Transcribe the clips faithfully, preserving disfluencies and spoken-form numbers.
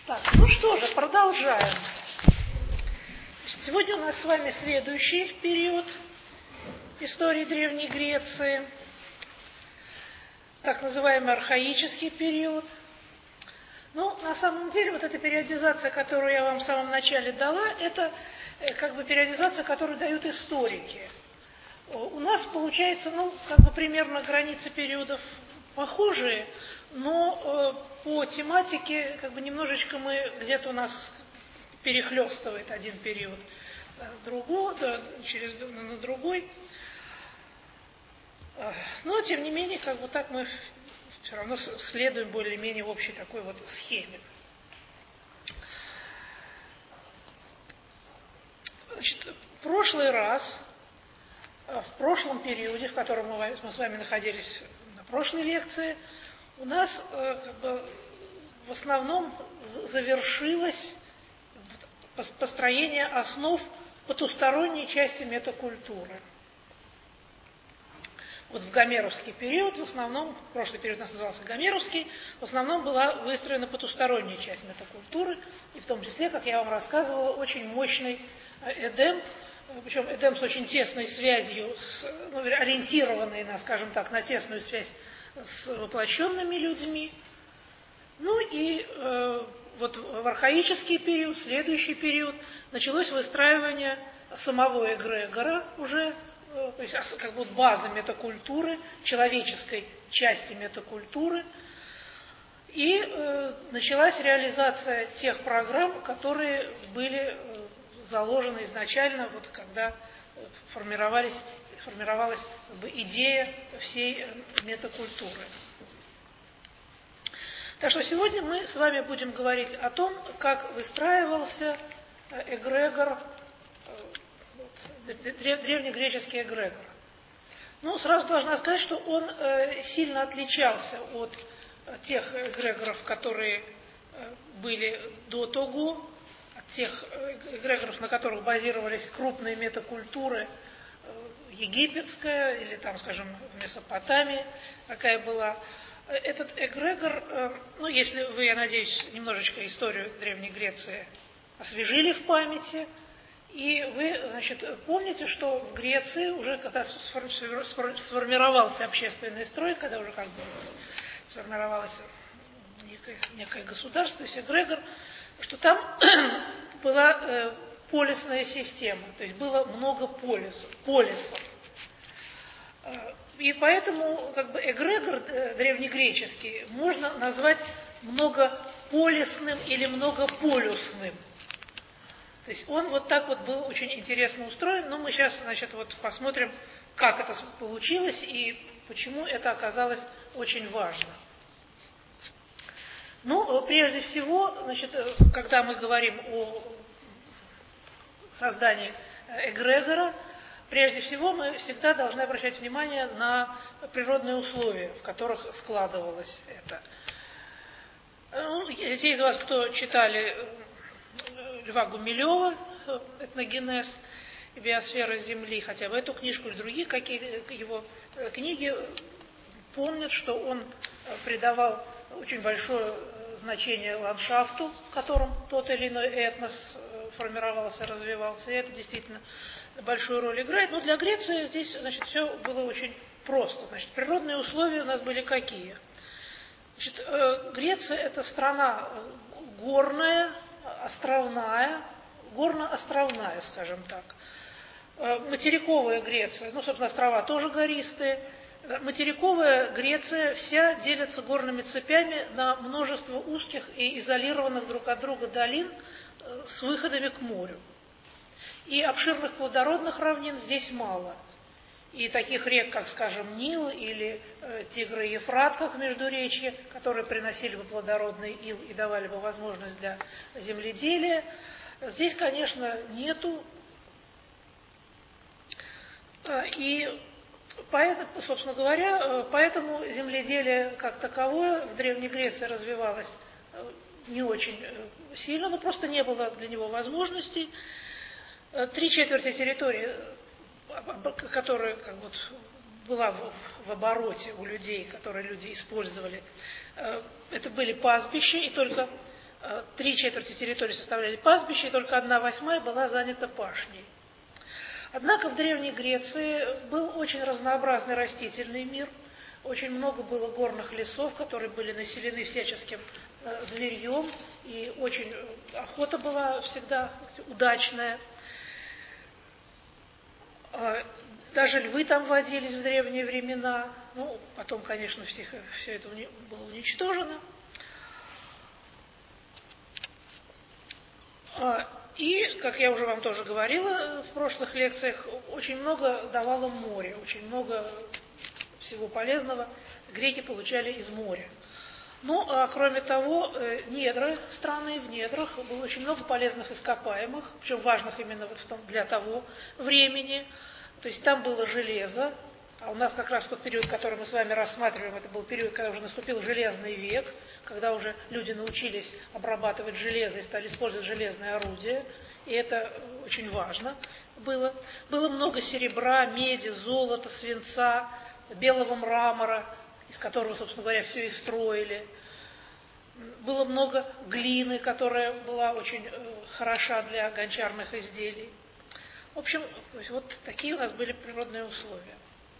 Так, ну что же, продолжаем. Значит, сегодня у нас с вами следующий период истории Древней Греции, так называемый архаический период. Ну, на самом деле, вот эта периодизация, которую я вам в самом начале дала, это как бы периодизация, которую дают историки. У нас получается, ну, как бы примерно границы периодов похожие, но э, по тематике как бы немножечко мы, где-то у нас перехлестывает один период другой, да, через, на другой. Но, тем не менее, как бы так мы все равно следуем более-менее в общей такой вот схеме. Значит, в прошлый раз, в прошлом периоде, в котором мы, мы с вами находились на прошлой лекции, у нас как бы в основном завершилось построение основ потусторонней части метакультуры. Вот в гомеровский период, в основном, прошлый период у нас назывался гомеровский, в основном была выстроена потусторонняя часть метакультуры, и в том числе, как я вам рассказывала, очень мощный Эдем, причем Эдем с очень тесной связью, с, ну, ориентированный, на, скажем так, на тесную связь с воплощенными людьми. Ну и э, вот в архаический период, следующий период, началось выстраивание самого эгрегора уже, э, то есть как бы базы метакультуры, человеческой части метакультуры. И э, началась реализация тех программ, которые были э, заложены изначально, вот когда формировались, формировалась как бы идея всей метакультуры. Так что сегодня мы с вами будем говорить о том, как выстраивался эгрегор, древнегреческий эгрегор. Ну, сразу должна сказать, что он сильно отличался от тех эгрегоров, которые были до того, от тех эгрегоров, на которых базировались крупные метакультуры, египетская или там, скажем, в Месопотамии, какая была. Этот эгрегор, ну, если вы, я надеюсь, немножечко историю Древней Греции освежили в памяти, и вы, значит, помните, что в Греции уже, когда сформировался общественный строй, когда уже как бы сформировалось некое, некое государство, то есть эгрегор, что там была э, полисная система, то есть было много полисов. полисов. И поэтому как бы эгрегор древнегреческий можно назвать многополисным или многополюсным. То есть он вот так вот был очень интересно устроен, но мы сейчас, значит, вот посмотрим, как это получилось и почему это оказалось очень важно. Ну, прежде всего, значит, когда мы говорим о создании эгрегора, прежде всего мы всегда должны обращать внимание на природные условия, в которых складывалось это. Ну, те из вас, кто читали Льва Гумилева «Этногенез и биосфера Земли», хотя бы эту книжку или другие какие его книги, помнят, что он придавал очень большое значение ландшафту, в котором тот или иной этнос формировался, развивался, и это действительно большую роль играет. Но для Греции здесь, значит, все было очень просто. Значит, природные условия у нас были какие? Значит, э, Греция – это страна горная, островная, горно-островная, скажем так. Э, материковая Греция, ну, собственно, острова тоже гористые. Материковая Греция вся делится горными цепями на множество узких и изолированных друг от друга долин э, с выходами к морю. И обширных плодородных равнин здесь мало. И таких рек, как, скажем, Нил или э, Тигр и Ефрат, как междуречье, которые приносили бы плодородный ил и давали бы возможность для земледелия, здесь, конечно, нету. И поэтому, собственно говоря, поэтому земледелие как таковое в Древней Греции развивалось не очень сильно, но просто не было для него возможностей. Три четверти территории, которая как бы была в, в обороте у людей, которые люди использовали, это были пастбища, и только три четверти территории составляли пастбища, и только одна восьмая была занята пашней. Однако в Древней Греции был очень разнообразный растительный мир, очень много было горных лесов, которые были населены всяческим зверьем, и очень охота была всегда удачная. Даже львы там водились в древние времена. Ну, потом, конечно, всех, все это было уничтожено. И, как я уже вам тоже говорила в прошлых лекциях, очень много давало море, очень много всего полезного греки получали из моря. Ну, а кроме того, недры, страны в недрах, было очень много полезных ископаемых, причем важных именно вот в том, для того времени. То есть там было железо, а у нас как раз тот период, который мы с вами рассматриваем, это был период, когда уже наступил железный век, когда уже люди научились обрабатывать железо и стали использовать железные орудия, и это очень важно было. Было много серебра, меди, золота, свинца, белого мрамора, из которого, собственно говоря, все и строили. Было много глины, которая была очень хороша для гончарных изделий. В общем, вот такие у нас были природные условия.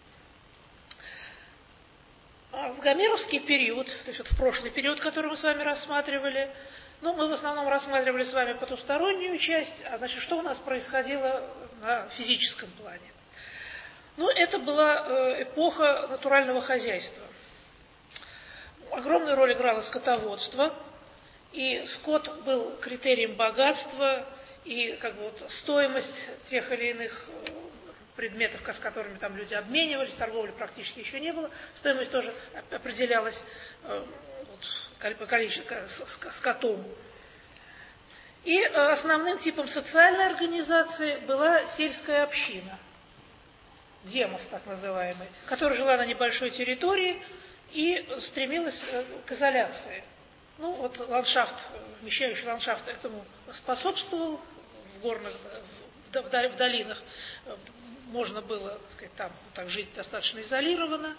А в гомеровский период, то есть вот в прошлый период, который мы с вами рассматривали, ну, мы в основном рассматривали с вами потустороннюю часть, а значит, что у нас происходило на физическом плане? Ну, это была эпоха натурального хозяйства. Огромную роль играло скотоводство, и скот был критерием богатства, и как бы вот стоимость тех или иных предметов, с которыми там люди обменивались, торговли практически еще не было, стоимость тоже определялась вот, по количеству скотом. И основным типом социальной организации была сельская община, демос так называемый, которая жила на небольшой территории и стремилась к изоляции. Ну вот ландшафт, вмещающий ландшафт этому способствовал. В горных, в долинах можно было, так сказать, там так жить достаточно изолированно.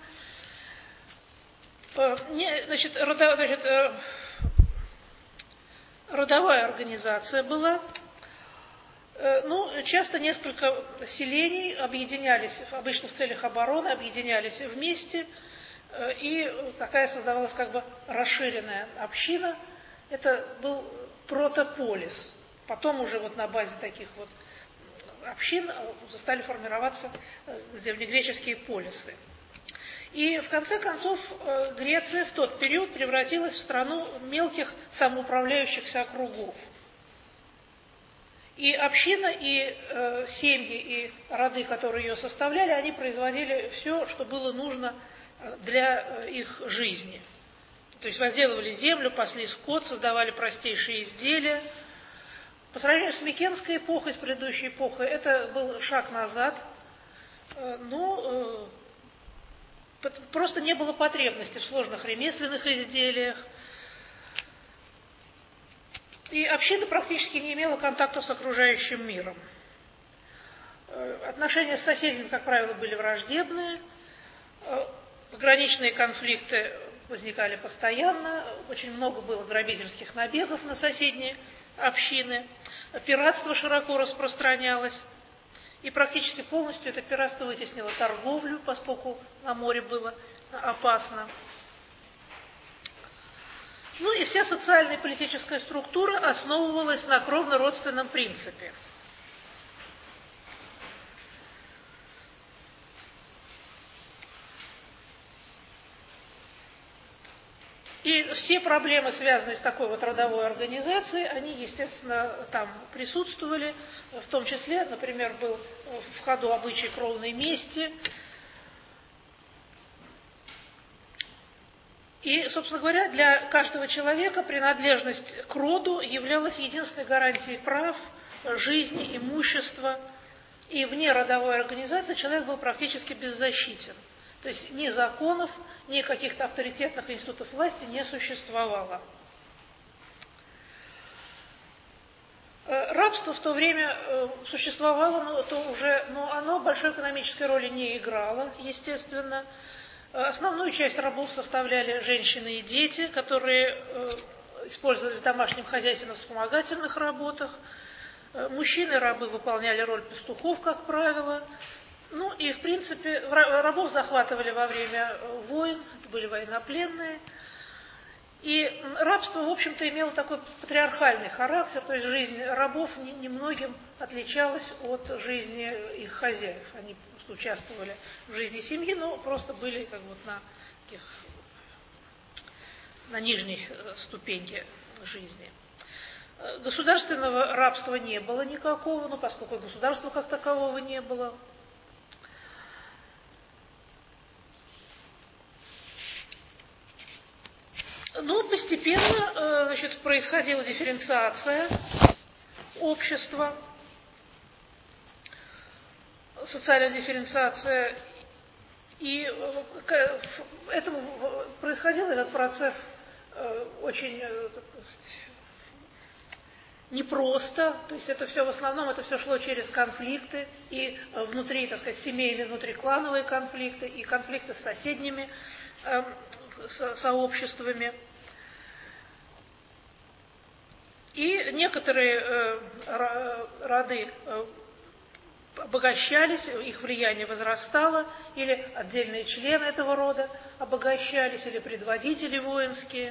Значит, родовая, значит, родовая организация была. Ну, часто несколько селений объединялись, обычно в целях обороны, объединялись вместе, и такая создавалась как бы расширенная община. Это был протополис. Потом уже вот на базе таких вот общин стали формироваться древнегреческие полисы. И в конце концов Греция в тот период превратилась в страну мелких самоуправляющихся округов. И община, и э, семьи, и роды, которые ее составляли, они производили все, что было нужно для их жизни. То есть возделывали землю, пасли скот, создавали простейшие изделия. По сравнению с Микенской эпохой, с предыдущей эпохой, это был шаг назад, но просто не было потребности в сложных ремесленных изделиях. И община практически не имела контакта с окружающим миром. Отношения с соседями, как правило, были враждебные, пограничные конфликты возникали постоянно, очень много было грабительских набегов на соседние общины, пиратство широко распространялось, и практически полностью это пиратство вытеснило торговлю, поскольку на море было опасно. Ну и вся социальная и политическая структура основывалась на кровно-родственном принципе. И все проблемы, связанные с такой вот родовой организацией, они, естественно, там присутствовали. В том числе, например, был в ходу обычай кровной мести. И, собственно говоря, для каждого человека принадлежность к роду являлась единственной гарантией прав, жизни, имущества. И вне родовой организации человек был практически беззащитен. То есть ни законов, ни каких-то авторитетных институтов власти не существовало. Рабство в то время существовало, но, то уже, но оно большой экономической роли не играло, естественно. Основную часть рабов составляли женщины и дети, которые использовали в домашнем хозяйстве на вспомогательных работах. Мужчины-рабы выполняли роль пастухов, как правило. Ну и, в принципе, рабов захватывали во время войн, это были военнопленные. И рабство, в общем-то, имело такой патриархальный характер, то есть жизнь рабов немногим отличалась от жизни их хозяев. Они просто участвовали в жизни семьи, но просто были как бы вот на таких, на нижней ступеньке жизни. Государственного рабства не было никакого, ну, поскольку государства как такового не было. Но постепенно, значит, происходила дифференциация общества, социальная дифференциация, и этому происходил этот процесс очень непросто, то есть это все в основном, это все шло через конфликты, и внутри, так сказать, семейные, внутриклановые конфликты, и конфликты с соседними э, со, сообществами. И некоторые э, роды э, обогащались, их влияние возрастало, или отдельные члены этого рода обогащались, или предводители воинские.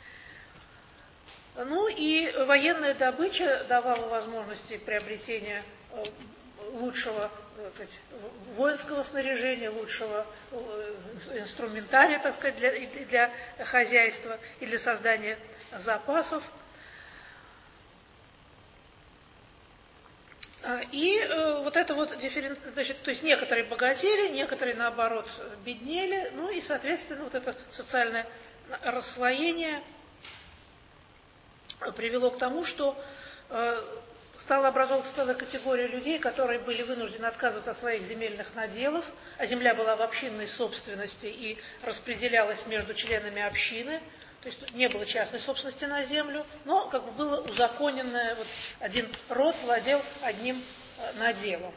Ну и военная добыча давала возможности приобретения лучшего, так сказать, воинского снаряжения, лучшего инструментария, так сказать, для, для хозяйства и для создания запасов. И э, вот это вот дифференция, значит, то есть некоторые богатели, некоторые, наоборот, беднели, ну и, соответственно, вот это социальное расслоение привело к тому, что э, стала образовываться целая категория людей, которые были вынуждены отказываться от своих земельных наделов, а земля была в общинной собственности и распределялась между членами общины, то есть не было частной собственности на землю, но как бы было узаконенное, вот один род владел одним э, наделом.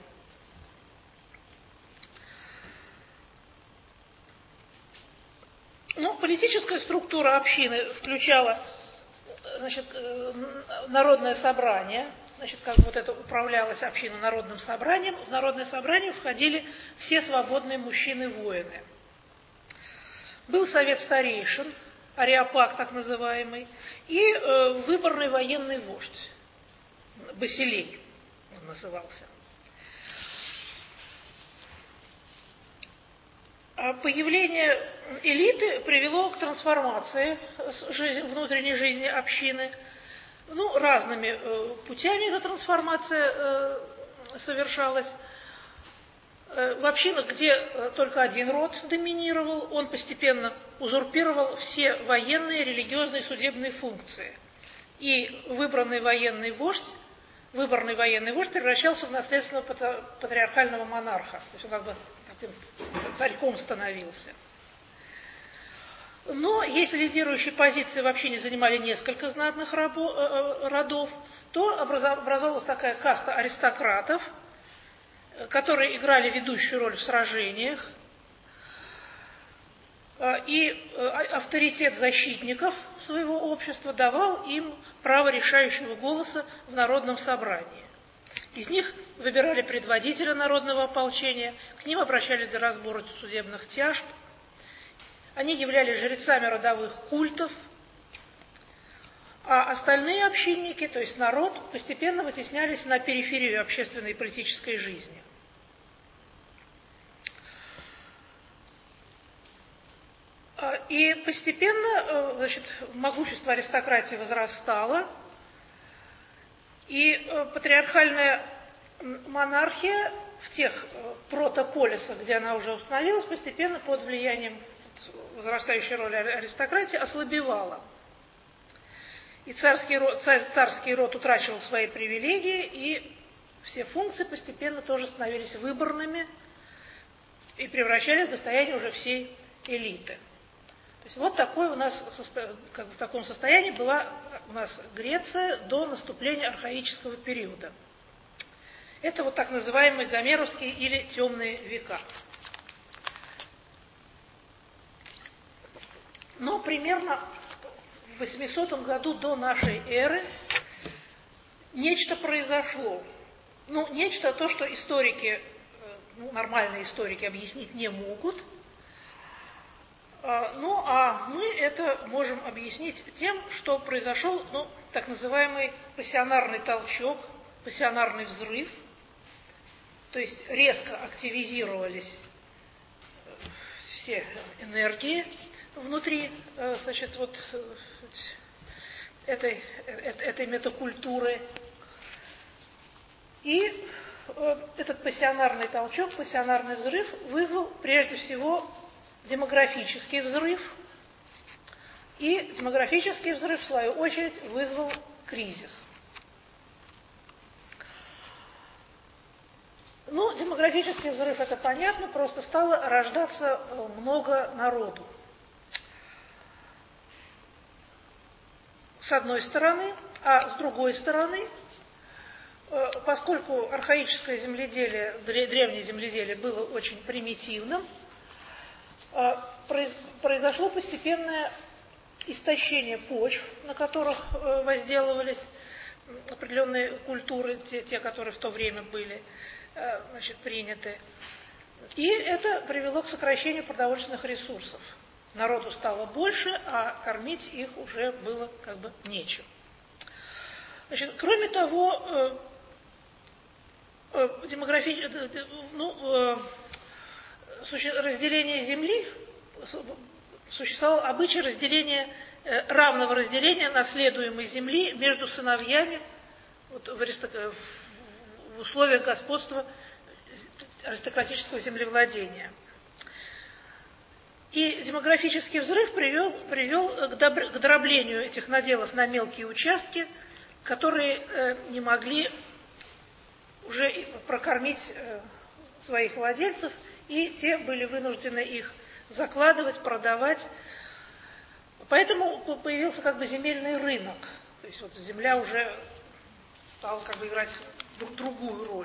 Ну, политическая структура общины включала, значит, народное собрание, значит, как вот это управлялось община народным собранием. В народное собрание входили все свободные мужчины-воины. Был совет старейшин, ареопаг так называемый, и э, выборный военный вождь, Басилей он назывался. Появление элиты привело к трансформации жизни, внутренней жизни общины. Ну, разными э, путями эта трансформация э, совершалась. Э, в общинах, где э, только один род доминировал, он постепенно узурпировал все военные, религиозные, судебные функции. И выбранный военный вождь, выборный военный вождь превращался в наследственного патриархального монарха. То есть он как бы таким царьком становился. Но если лидирующие позиции в общине занимали несколько знатных рабо, родов, то образовалась такая каста аристократов, которые играли ведущую роль в сражениях. И авторитет защитников своего общества давал им право решающего голоса в народном собрании. Из них выбирали предводителя народного ополчения, к ним обращались для разбора судебных тяжб. Они являлись жрецами родовых культов, а остальные общинники, то есть народ, постепенно вытеснялись на периферию общественной и политической жизни. И постепенно, значит, могущество аристократии возрастало, и патриархальная монархия в тех протополисах, где она уже установилась, постепенно под влиянием возрастающей роли аристократии ослабевала. И царский род, царь, царский род утрачивал свои привилегии, и все функции постепенно тоже становились выборными и превращались в достояние уже всей элиты. То есть вот такое у нас, как бы в таком состоянии была у нас Греция до наступления архаического периода. Это вот так называемые гомеровские или темные века. Но примерно в восьмисотом году до нашей эры нечто произошло. Ну, нечто, то, что историки, ну, нормальные историки объяснить не могут. Ну, а мы это можем объяснить тем, что произошел, ну, так называемый пассионарный толчок, пассионарный взрыв. То есть резко активизировались все энергии внутри, значит, вот этой, этой метакультуры. И этот пассионарный толчок, пассионарный взрыв вызвал прежде всего демографический взрыв. И демографический взрыв, в свою очередь, вызвал кризис. Ну, демографический взрыв, это понятно, просто стало рождаться много народу. С одной стороны, а с другой стороны, поскольку архаическое земледелие, древнее земледелие было очень примитивным, произошло постепенное истощение почв, на которых возделывались определенные культуры, те, те которые в то время были, значит, приняты. И это привело к сокращению продовольственных ресурсов. Народу стало больше, а кормить их уже было как бы нечем. Значит, кроме того, демографи... ну, разделение земли, существовало обычай разделения, равного разделения наследуемой земли между сыновьями вот, в, аристок... в условиях господства аристократического землевладения. И демографический взрыв привел, привел к, доб... к дроблению этих наделов на мелкие участки, которые э, не могли уже прокормить э, своих владельцев, и те были вынуждены их закладывать, продавать. Поэтому появился как бы земельный рынок. То есть вот земля уже стала как бы играть другую роль.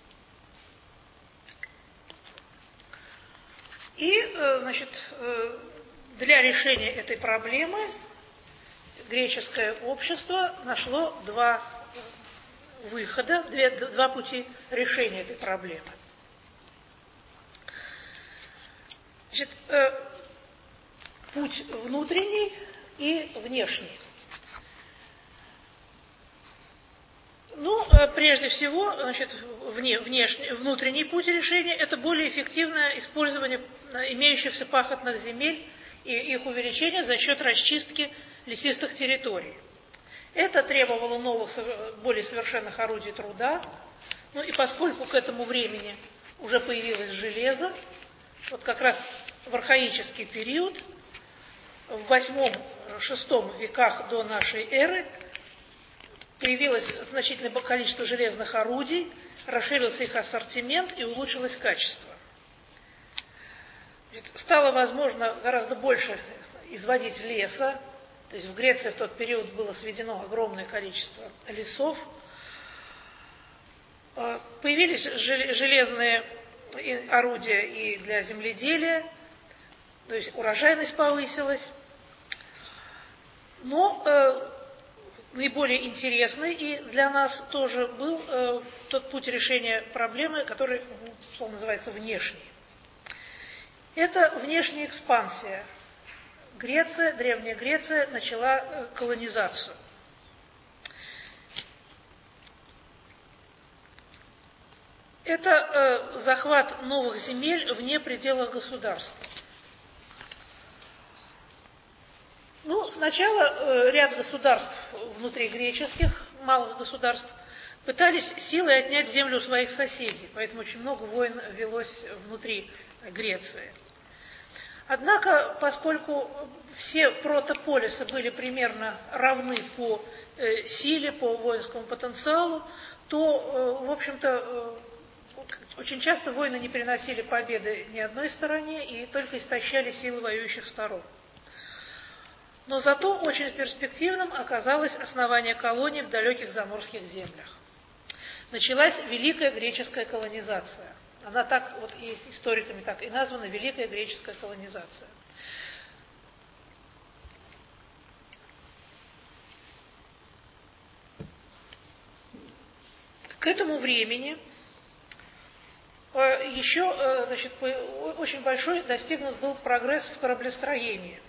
И, значит, для решения этой проблемы греческое общество нашло два выхода, две, два пути решения этой проблемы. Значит, путь внутренний и внешний. Ну, прежде всего, значит, вне, внешний, внутренний путь решения – это более эффективное использование имеющихся пахотных земель и их увеличение за счет расчистки лесистых территорий. Это требовало новых, более совершенных орудий труда. Ну и поскольку к этому времени уже появилось железо, вот как раз в архаический период, в восьмом-шестом веках до нашей эры, появилось значительное количество железных орудий, расширился их ассортимент и улучшилось качество. Стало возможно гораздо больше изводить леса. То есть в Греции в тот период было сведено огромное количество лесов. Появились железные орудия и для земледелия, то есть урожайность повысилась. Но э, наиболее интересный и для нас тоже был э, тот путь решения проблемы, который, словно называется, внешний. Это внешняя экспансия. Греция, Древняя Греция начала э, колонизацию. Это э, захват новых земель вне пределов государства. Ну, сначала э, ряд государств внутри греческих, малых государств, пытались силой отнять землю у своих соседей, поэтому очень много войн велось внутри Греции. Однако, поскольку все протополисы были примерно равны по э, силе, по воинскому потенциалу, то, э, в общем-то, э, очень часто войны не приносили победы ни одной стороне и только истощали силы воюющих сторон. Но зато очень перспективным оказалось основание колоний в далеких заморских землях. Началась Великая греческая колонизация. Она так, вот и историками так и названа, Великая греческая колонизация. К этому времени еще, значит, очень большой достигнут был прогресс в кораблестроении.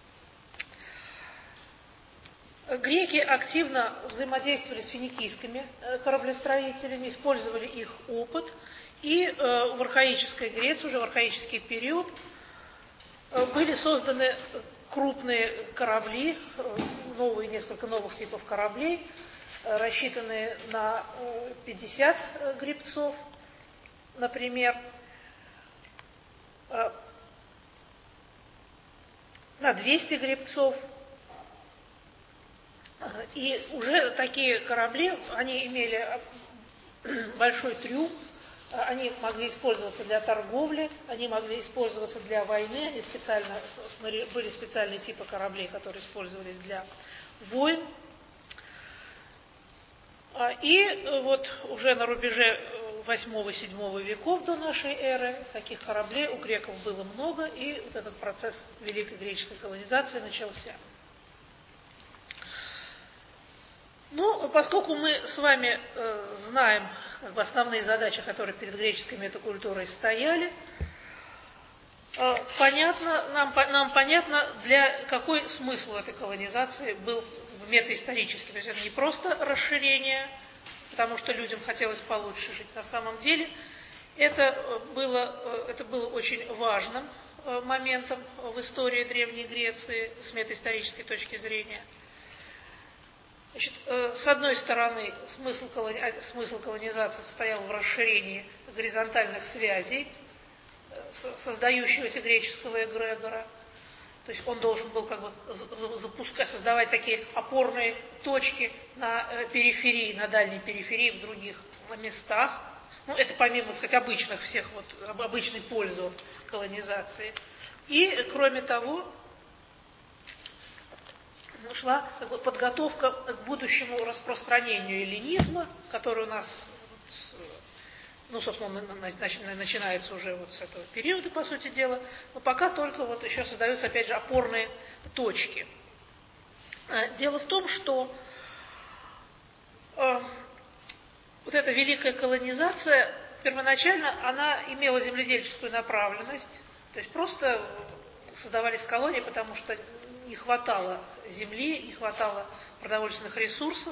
Греки активно взаимодействовали с финикийскими кораблестроителями, использовали их опыт, и в архаической Греции, уже в архаический период, были созданы крупные корабли, новые, несколько новых типов кораблей, рассчитанные на пятьдесят гребцов, например, на двести гребцов. И уже такие корабли, они имели большой трюм, они могли использоваться для торговли, они могли использоваться для войны, они специально, были специальные типы кораблей, которые использовались для войн. И вот уже на рубеже восьмого-седьмого веков до нашей эры таких кораблей у греков было много, и вот этот процесс великой греческой колонизации начался. Ну, поскольку мы с вами э, знаем как бы, основные задачи, которые перед греческой метакультурой стояли, э, понятно, нам, нам понятно, для какой смысл этой колонизации был метаисторический. То есть это не просто расширение, потому что людям хотелось получше жить. На самом деле это было, это было очень важным моментом в истории Древней Греции с метаисторической точки зрения. Значит, с одной стороны, смысл, колони... смысл колонизации состоял в расширении горизонтальных связей создающегося греческого эгрегора. То есть он должен был как бы запускать, создавать такие опорные точки на периферии, на дальней периферии, в других местах. Ну, это помимо, так сказать, обычных всех, вот, обычной пользы от колонизации. И, кроме того, шла как бы подготовка к будущему распространению эллинизма, который у нас, ну, собственно, начинается уже вот с этого периода, по сути дела, но пока только вот еще создаются, опять же, опорные точки. Дело в том, что э, вот эта великая колонизация, первоначально она имела земледельческую направленность, то есть просто создавались колонии, потому что не хватало земли, не хватало продовольственных ресурсов.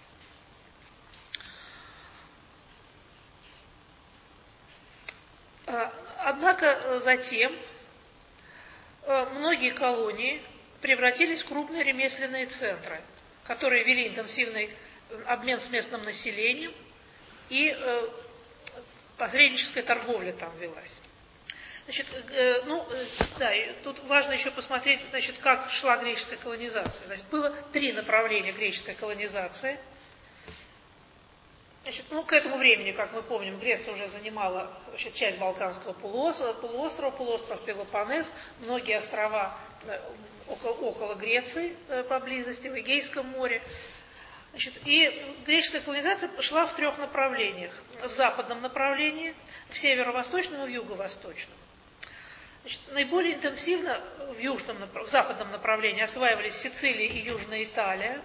Однако затем многие колонии превратились в крупные ремесленные центры, которые вели интенсивный обмен с местным населением, и посредническая торговля там велась. Значит, ну, да, и тут важно еще посмотреть, значит, как шла греческая колонизация. Значит, было три направления греческой колонизации. Значит, ну, к этому времени, как мы помним, Греция уже занимала, значит, часть Балканского полуострова, полуострова, полуостров Пелопоннес, многие острова около, около Греции поблизости, в Эгейском море. Значит, и греческая колонизация шла в трех направлениях. В западном направлении, в северо-восточном и в юго-восточном. Значит, наиболее интенсивно в, южном, в западном направлении осваивались Сицилия и Южная Италия.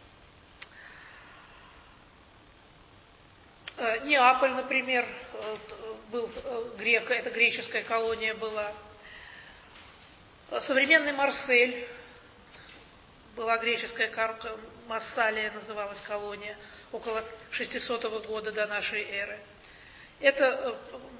Неаполь, например, был грека, это греческая колония была. Современный Марсель, была греческая Массалия, называлась колония, около шестисотого года до нашей эры. Это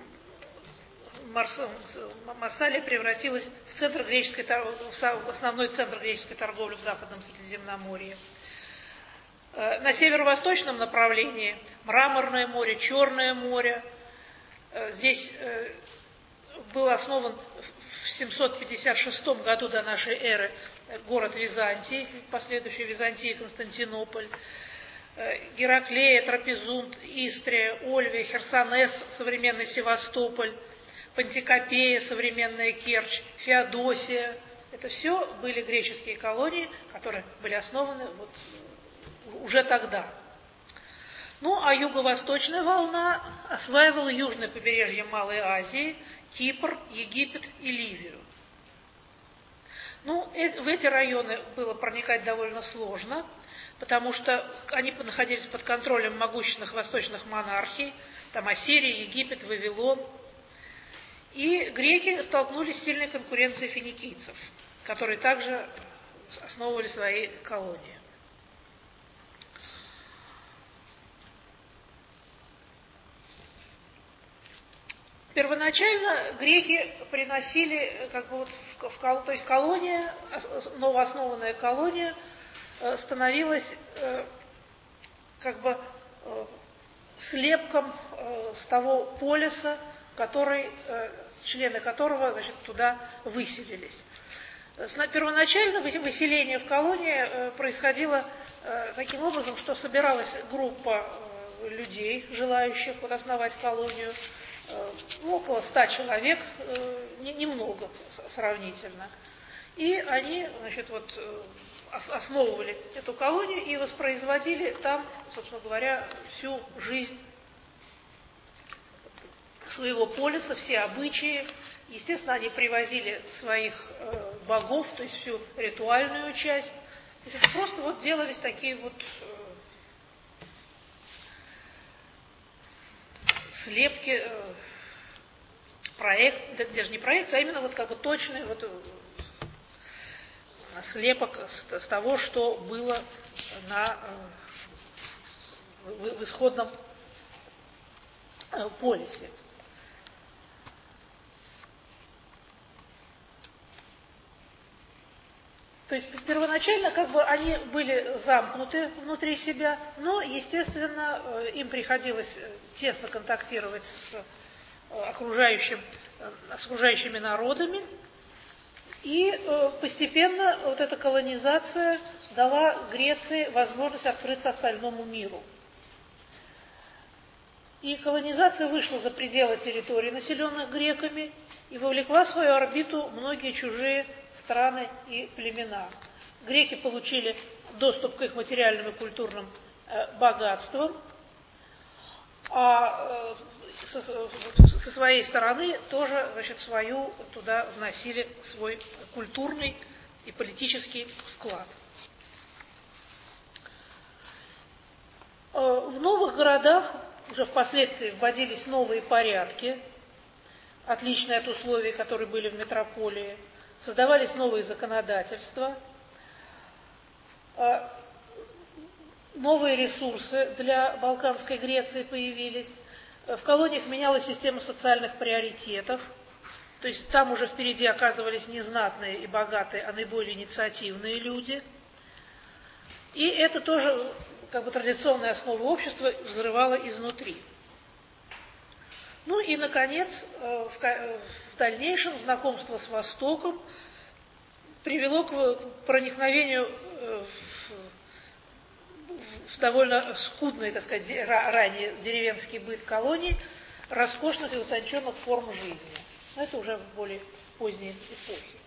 Массалия превратилась в центр греческой, в основной центр греческой торговли в Западном Средиземноморье. На северо-восточном направлении Мраморное море, Черное море. Здесь был основан в семьсот пятьдесят шестом году до нашей эры город Византий, последующий Византия и Константинополь. Гераклея, Трапезунд, Истрия, Ольвия, Херсонес, современный Севастополь, Пантикопея, современная Керчь, Феодосия. Это все были греческие колонии, которые были основаны вот уже тогда. Ну, а юго-восточная волна осваивала южное побережье Малой Азии, Кипр, Египет и Ливию. Ну, в эти районы было проникать довольно сложно, потому что они находились под контролем могущественных восточных монархий, там Ассирия, Египет, Вавилон. И греки столкнулись с сильной конкуренцией финикийцев, которые также основывали свои колонии. Первоначально греки приносили, как бы вот в, в, то есть колония, новооснованная колония становилась как бы слепком с того полиса, который, члены которого, значит, туда выселились. Первоначально выселение в колонии происходило таким образом, что собиралась группа людей, желающих основать колонию, около ста человек, немного сравнительно. И они, значит, вот, основывали эту колонию и воспроизводили там, собственно говоря, всю жизнь своего полиса, все обычаи. Естественно, они привозили своих богов, то есть всю ритуальную часть. То есть это просто вот делались такие вот слепки, проект, даже не проект, а именно вот как бы точный вот слепок с, с того, что было на, в, в исходном полисе. То есть первоначально как бы они были замкнуты внутри себя, но, естественно, им приходилось тесно контактировать с окружающим, с окружающими народами, и постепенно вот эта колонизация дала Греции возможность открыться остальному миру. И колонизация вышла за пределы территорий, населенных греками, и вовлекла в свою орбиту многие чужие страны и племена. Греки получили доступ к их материальным и культурным э, богатствам, а э, со, со своей стороны тоже, значит, свою туда вносили свой культурный и политический вклад. Э, в новых городах уже впоследствии вводились новые порядки, отличные от условий, которые были в метрополии. Создавались новые законодательства, новые ресурсы для Балканской Греции появились. В колониях менялась система социальных приоритетов, то есть там уже впереди оказывались не знатные и богатые, а наиболее инициативные люди. И это тоже как бы традиционная основа общества взрывало изнутри. Ну и, наконец, в дальнейшем знакомство с Востоком привело к проникновению в довольно скудный, так сказать, ранее деревенский быт колоний роскошных и утонченных форм жизни. Но это уже в более поздней эпохе.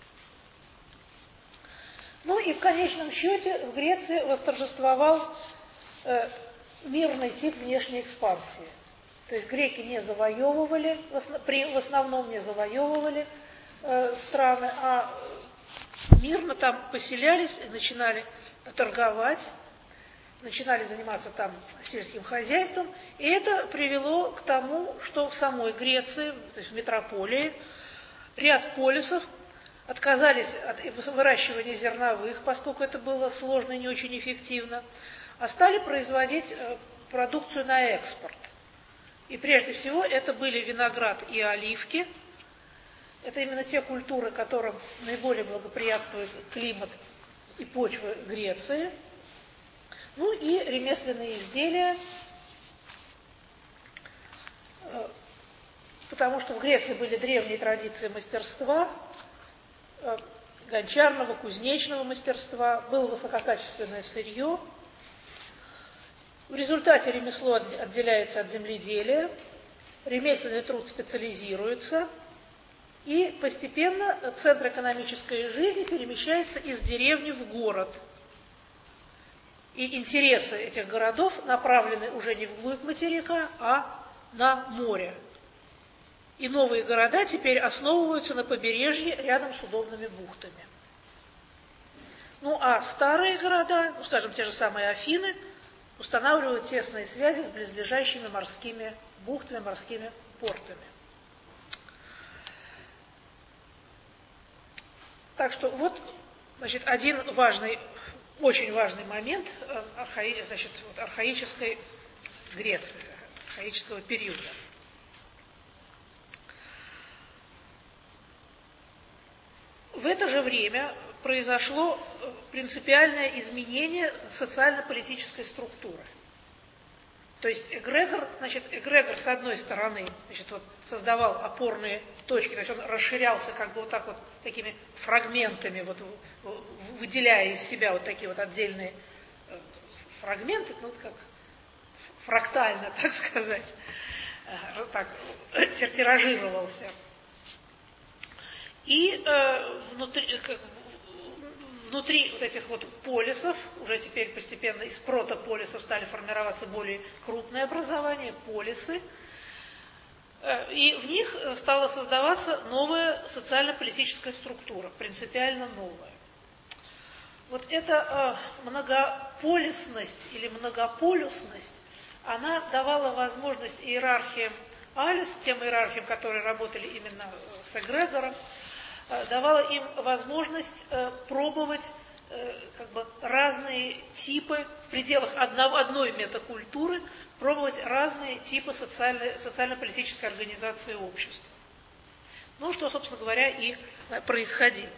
Ну и в конечном счете в Греции восторжествовал мирный тип внешней экспансии. То есть греки не завоевывали, в основном не завоевывали э, страны, а мирно там поселялись и начинали торговать, начинали заниматься там сельским хозяйством. И это привело к тому, что в самой Греции, то есть в метрополии, ряд полисов отказались от выращивания зерновых, поскольку это было сложно и не очень эффективно, а стали производить продукцию на экспорт. И прежде всего это были виноград и оливки. Это именно те культуры, которым наиболее благоприятствует климат и почва Греции. Ну и ремесленные изделия, потому что в Греции были древние традиции мастерства, гончарного, кузнечного мастерства, было высококачественное сырье. В результате ремесло отделяется от земледелия, ремесленный труд специализируется, и постепенно центр экономической жизни перемещается из деревни в город. И интересы этих городов направлены уже не вглубь материка, а на море. И новые города теперь основываются на побережье рядом с удобными бухтами. Ну а старые города, ну скажем, те же самые Афины, устанавливают тесные связи с близлежащими морскими бухтами, морскими портами. Так что вот, значит, один важный, очень важный момент архаи, значит, вот, архаической Греции, архаического периода. В это же время произошло принципиальное изменение социально-политической структуры. То есть эгрегор, значит, эгрегор с одной стороны, значит, вот, создавал опорные точки, то есть он расширялся как бы вот так вот такими фрагментами, вот, выделяя из себя вот такие вот отдельные фрагменты, ну, как фрактально, так сказать, так тиражировался. И э, внутри, как, внутри вот этих вот полисов, уже теперь постепенно из протополисов стали формироваться более крупные образования, полисы, э, и в них стала создаваться новая социально-политическая структура, принципиально новая. Вот эта э, многополисность или многополюсность, она давала возможность иерархиям Алис, тем иерархиям, которые работали именно с эгрегором, давала им возможность э, пробовать э, как бы разные типы, в пределах одного, одной метакультуры, пробовать разные типы социальной, социально-политической организации общества. Ну, что, собственно говоря, и происходило.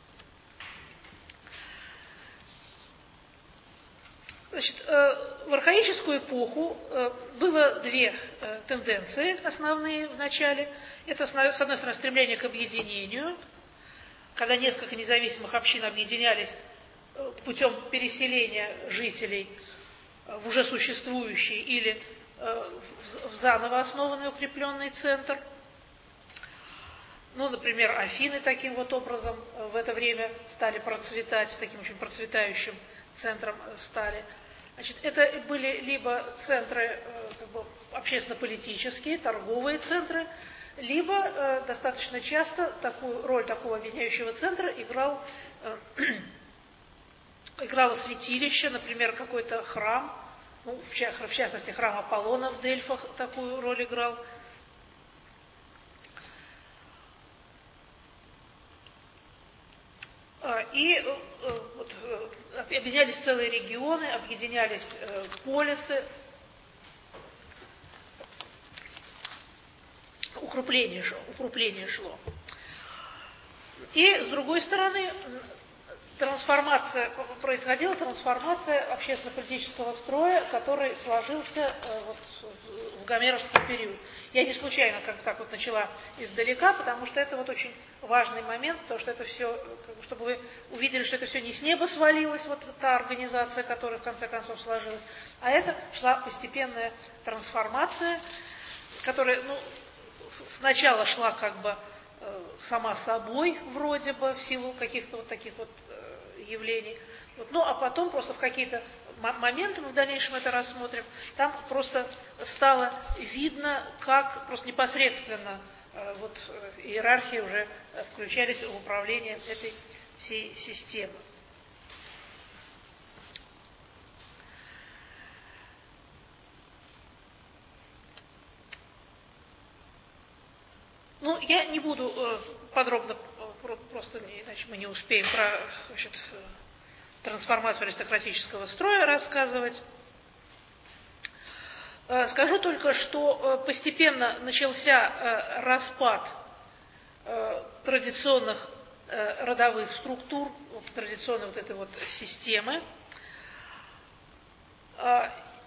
Значит, э, в архаическую эпоху э, было две э, тенденции основные в начале. Это, с одной стороны, стремление к объединению, когда несколько независимых общин объединялись путем переселения жителей в уже существующий или в заново основанный укрепленный центр. Ну, например, Афины таким вот образом в это время стали процветать, таким очень процветающим центром стали. Значит, это были либо центры как бы, общественно-политические, торговые центры, либо э, достаточно часто такую роль такого объединяющего центра играл, э, играло святилище, например, какой-то храм, ну, в, ча- в частности, храм Аполлона в Дельфах такую роль играл. И э, вот, э, объединялись целые регионы, объединялись э, полисы, укрепление шло, укрепление шло. И, с другой стороны, трансформация, происходила трансформация общественно-политического строя, который сложился э, вот, в гомеровский период. Я не случайно как так вот начала издалека, потому что это вот очень важный момент, потому что это все, как бы, чтобы вы увидели, что это все не с неба свалилось, вот та организация, которая в конце концов сложилась, а это шла постепенная трансформация, которая, ну, сначала шла как бы э, сама собой, вроде бы, в силу каких-то вот таких вот э, явлений. Вот, ну, а потом просто в какие-то моменты, мы в дальнейшем это рассмотрим, там просто стало видно, как просто непосредственно э, вот, иерархии уже включались в управление этой всей системой. Ну, я не буду э, подробно, э, просто иначе мы не успеем про значит, трансформацию аристократического строя рассказывать. Э, скажу только, что э, постепенно начался э, распад э, традиционных э, родовых структур, вот, традиционной вот этой вот системы. Э,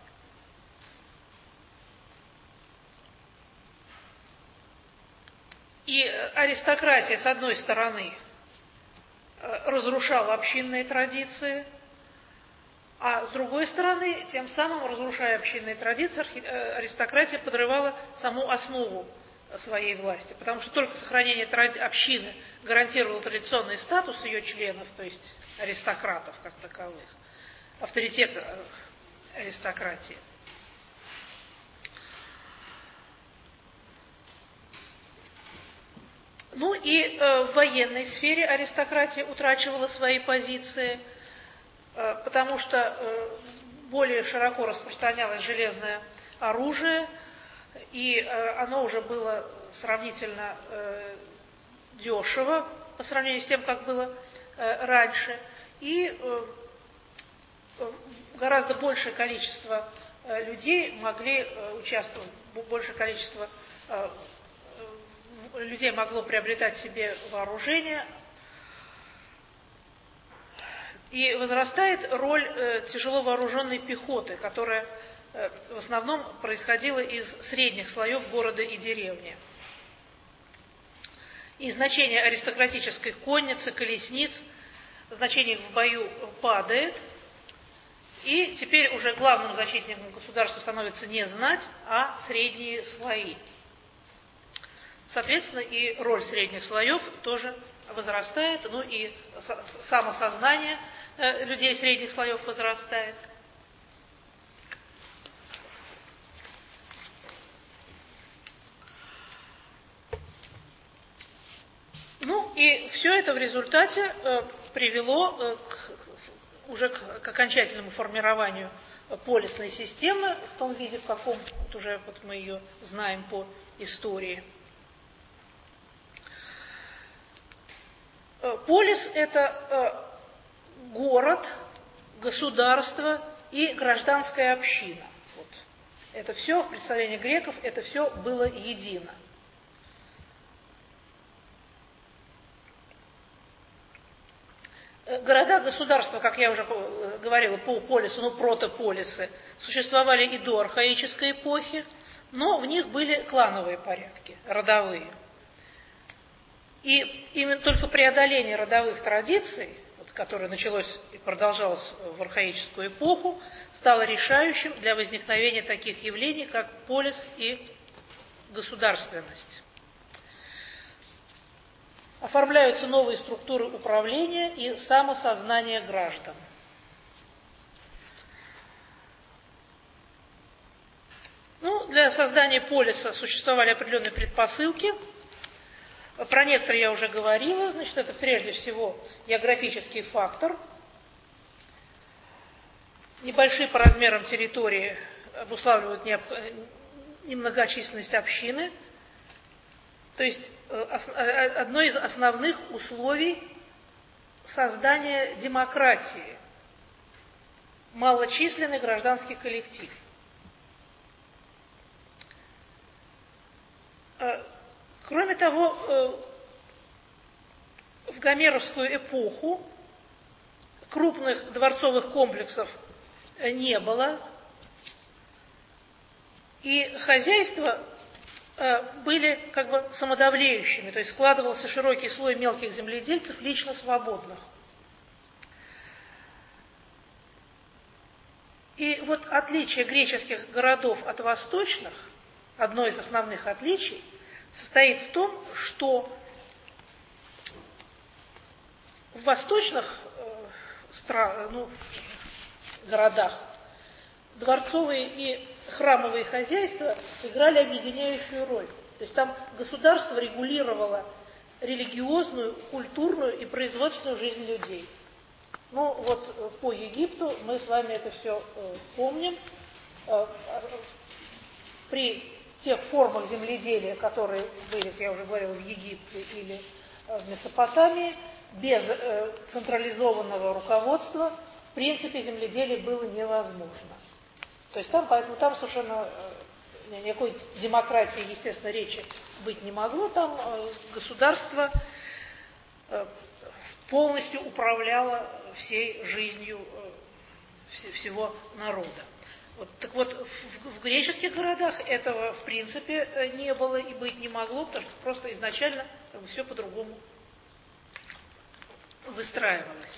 И аристократия, с одной стороны, разрушала общинные традиции, а с другой стороны, тем самым, разрушая общинные традиции, аристократия подрывала саму основу своей власти, потому что только сохранение общины гарантировало традиционный статус ее членов, то есть аристократов как таковых, авторитет аристократии. Ну и э, в военной сфере аристократия утрачивала свои позиции. потому что более широко распространялось железное оружие, и оно уже было сравнительно дешево по сравнению с тем, как было раньше, и гораздо большее количество людей могли участвовать, большее количество людей могло приобретать себе вооружение, и возрастает роль тяжело вооруженной пехоты, которая в основном происходила из средних слоев города и деревни. И значение аристократической конницы, колесниц, значение в бою падает, и теперь уже главным защитником государства становится не знать, а средние слои. Соответственно, и роль средних слоев тоже возрастает, ну и самосознание людей средних слоев возрастает. Ну и все это в результате э, привело э, к, уже к, к окончательному формированию полисной системы в том виде, в каком вот уже вот мы ее знаем по истории. Э, полис – это э, город, государство и гражданская община. Вот. Это все, в представлении греков, это все было едино. Города-государства, как я уже говорила, по полису, ну, протополисы, существовали и до архаической эпохи, но в них были клановые порядки, родовые. И именно только преодоление родовых традиций, вот, которое началось и продолжалось в архаическую эпоху, стало решающим для возникновения таких явлений, как полис и государственность. Оформляются новые структуры управления и самосознание граждан. Ну, для создания полиса существовали определенные предпосылки. Про некоторые я уже говорила. Значит, это прежде всего географический фактор. Небольшие по размерам территории обуславливают немногочисленность общины. То есть одно из основных условий создания демократии – малочисленный гражданский коллектив. Кроме того, в гомеровскую эпоху крупных дворцовых комплексов не было, и хозяйство были как бы самодовлеющими, то есть складывался широкий слой мелких земледельцев, лично свободных. И вот отличие греческих городов от восточных, одно из основных отличий, состоит в том, что в восточных э, стран, ну, городах дворцовые и храмовые хозяйства играли объединяющую роль. То есть там государство регулировало религиозную, культурную и производственную жизнь людей. Ну вот по Египту мы с вами это все э, помним. Э, при тех формах земледелия, которые были, как я уже говорила, в Египте или э, в Месопотамии, без э, централизованного руководства, в принципе, земледелие было невозможно. То есть там, поэтому там совершенно э, никакой демократии, естественно, речи быть не могло. Там э, государство э, полностью управляло всей жизнью э, вс- всего народа. Вот, так вот, в, в греческих городах этого, в принципе, не было и быть не могло, потому что просто изначально как бы, все по-другому выстраивалось.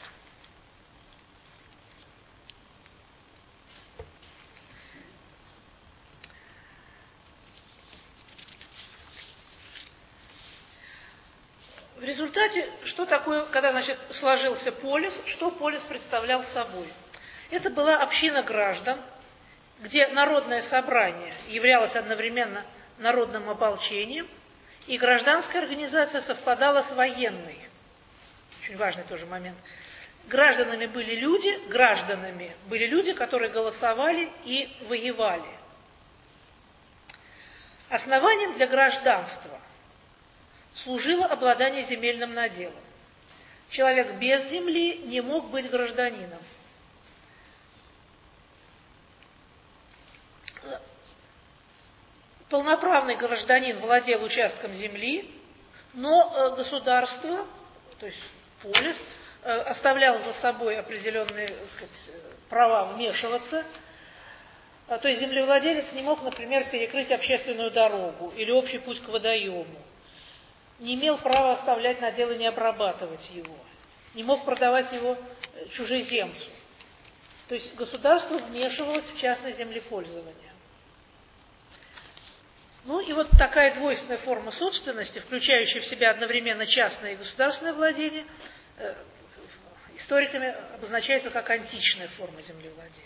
В результате, что такое, когда, значит, сложился полис, что полис представлял собой? Это была община граждан, где народное собрание являлось одновременно народным ополчением, и гражданская организация совпадала с военной. Очень важный тоже момент. Гражданами были люди, гражданами были люди, которые голосовали и воевали. Основанием для гражданства служило обладание земельным наделом. Человек без земли не мог быть гражданином. Полноправный гражданин владел участком земли, но государство, то есть полис, оставлял за собой определенные, так сказать, права вмешиваться. То есть землевладелец не мог, например, перекрыть общественную дорогу или общий путь к водоему, не имел права оставлять надел и не обрабатывать его, не мог продавать его чужеземцу. То есть государство вмешивалось в частное землепользование. Ну и вот такая двойственная форма собственности, включающая в себя одновременно частное и государственное владение, историками обозначается как античная форма землевладения.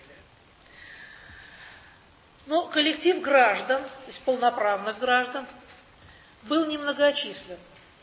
Но коллектив граждан, то есть полноправных граждан, был немногочислен.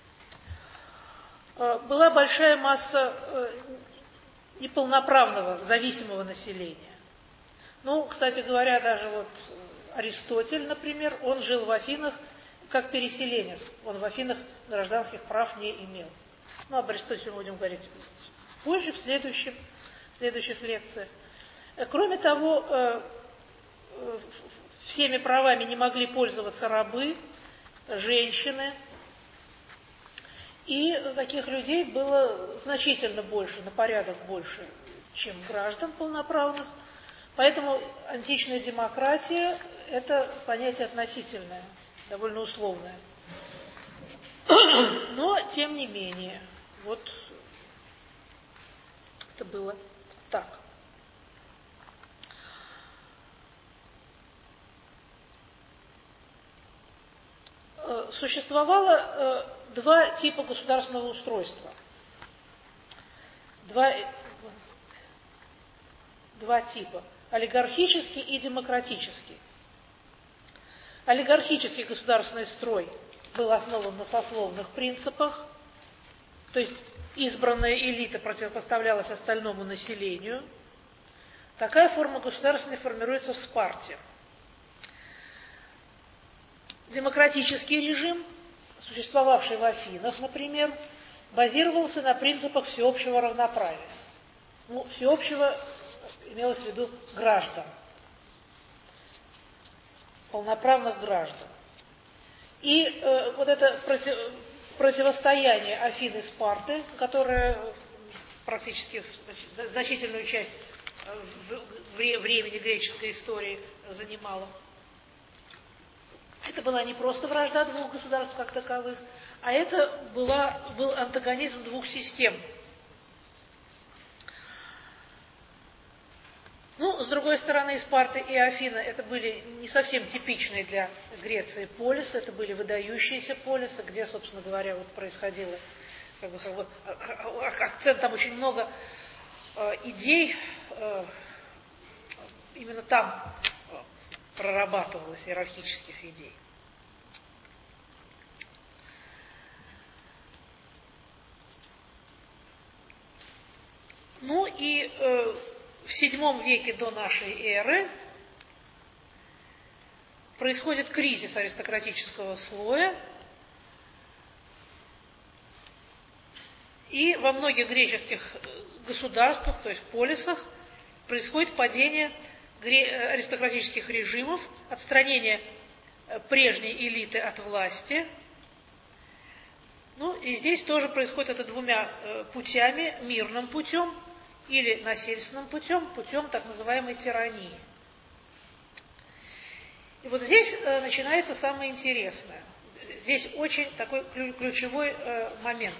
Была большая масса неполноправного, зависимого населения. Ну, кстати говоря, даже вот Аристотель, например, он жил в Афинах как переселенец. Он в Афинах гражданских прав не имел. Ну, об Аристотеле мы будем говорить позже, в, следующем, в следующих лекциях. Кроме того, всеми правами не могли пользоваться рабы, женщины. И таких людей было значительно больше, на порядок больше, чем граждан полноправных. Поэтому античная демократия – это понятие относительное, довольно условное. Но, тем не менее, вот это было так. Существовало два типа государственного устройства. Два, два типа. Олигархический и демократический. Олигархический государственный строй был основан на сословных принципах, то есть избранная элита противопоставлялась остальному населению. Такая форма государственной формируется в Спарте. Демократический режим, существовавший в Афинах, например, базировался на принципах всеобщего равноправия. Ну, всеобщего имелось в виду граждан, полноправных граждан. И э, вот это против, противостояние Афин и Спарты, которое практически значит, значительную часть времени греческой истории занимало, это была не просто вражда двух государств как таковых, а это была, был антагонизм двух систем. Ну, с другой стороны, Спарта и Афина это были не совсем типичные для Греции полисы, это были выдающиеся полисы, где, собственно говоря, вот происходило, как бы, как бы, акцент, там очень много э, идей, э, именно там прорабатывалось, иерархических идей. Ну и э, в седьмом веке до нашей эры происходит кризис аристократического слоя, и во многих греческих государствах, то есть полисах, происходит падение аристократических режимов, отстранение прежней элиты от власти. Ну и здесь тоже происходит это двумя путями: мирным путем или насильственным путем, путем так называемой тирании. И вот здесь начинается самое интересное. Здесь очень такой ключевой момент.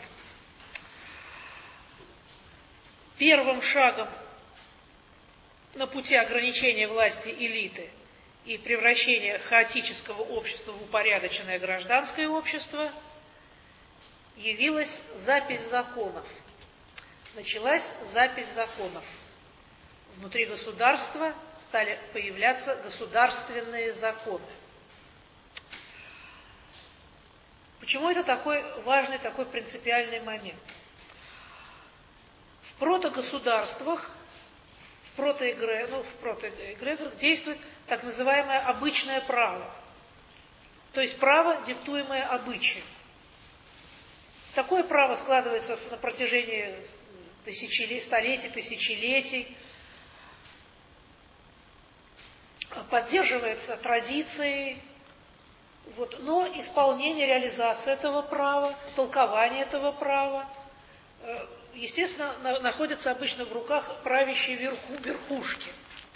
Первым шагом на пути ограничения власти элиты и превращения хаотического общества в упорядоченное гражданское общество явилась запись законов. Началась запись законов. Внутри государства стали появляться государственные законы. Почему это такой важный, такой принципиальный момент? В В протогосударствах, в протоэгрегорах, ну, в протоэгрегорах действует так называемое обычное право, то есть право, диктуемое обычаем. Такое право складывается на протяжении тысячелетий, столетий, тысячелетий, поддерживается традицией, вот, но исполнение, реализация этого права, толкование этого права, естественно, на, находится обычно в руках правящей верху, верхушки.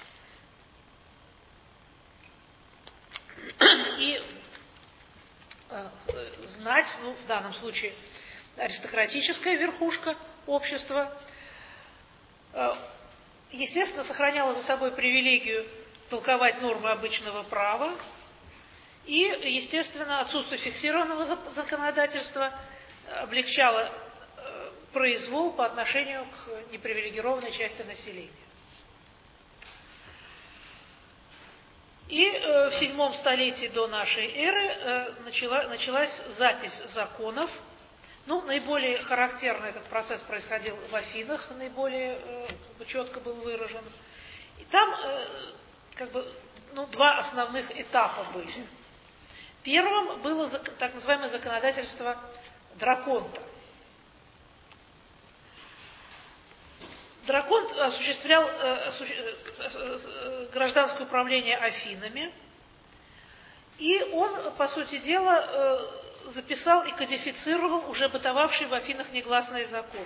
И э, знать, ну, в данном случае аристократическая верхушка общества, э, естественно, сохраняла за собой привилегию толковать нормы обычного права, и, естественно, отсутствие фиксированного законодательства облегчало э, произвол по отношению к непривилегированной части населения. И э, в седьмом столетии до нашей эры э, начала, началась запись законов. Ну, наиболее характерно этот процесс происходил в Афинах, наиболее э, как бы, четко был выражен. И там э, как бы, ну, два основных этапа были. Первым было так называемое законодательство Драконта. Драконт осуществлял гражданское управление Афинами, и он, по сути дела, записал и кодифицировал уже бытовавшие в Афинах негласные законы.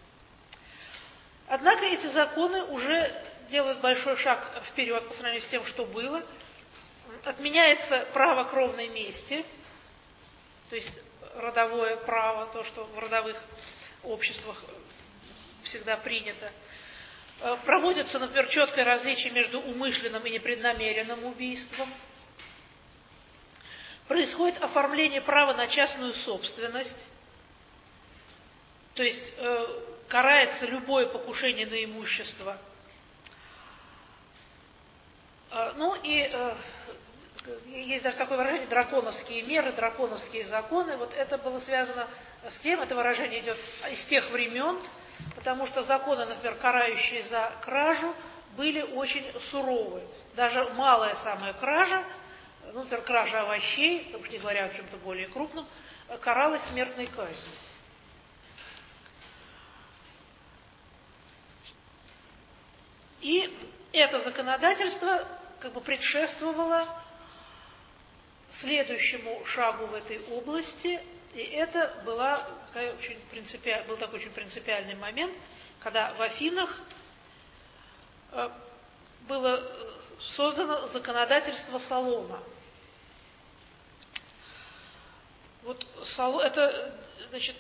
Однако эти законы уже делают большой шаг вперед по сравнению с тем, что было. Отменяется право кровной мести, то есть родовое право, то, что в родовых обществах всегда принято. Проводится, например, четкое различие между умышленным и непреднамеренным убийством. Происходит оформление права на частную собственность, то есть э, карается любое покушение на имущество. Э, ну и э, есть даже такое выражение драконовские меры, драконовские законы. Вот это было связано с тем, это выражение идет из тех времен, потому что законы, например, карающие за кражу, были очень суровы. Даже малая самая кража, ну, например, кража овощей, уж не говоря о чем-то более крупном, каралась смертной казнью. И это законодательство как бы предшествовало следующему шагу в этой области, и это была такая очень принципиаль... был такой очень принципиальный момент, когда в Афинах было создано законодательство Солона. Вот это, значит,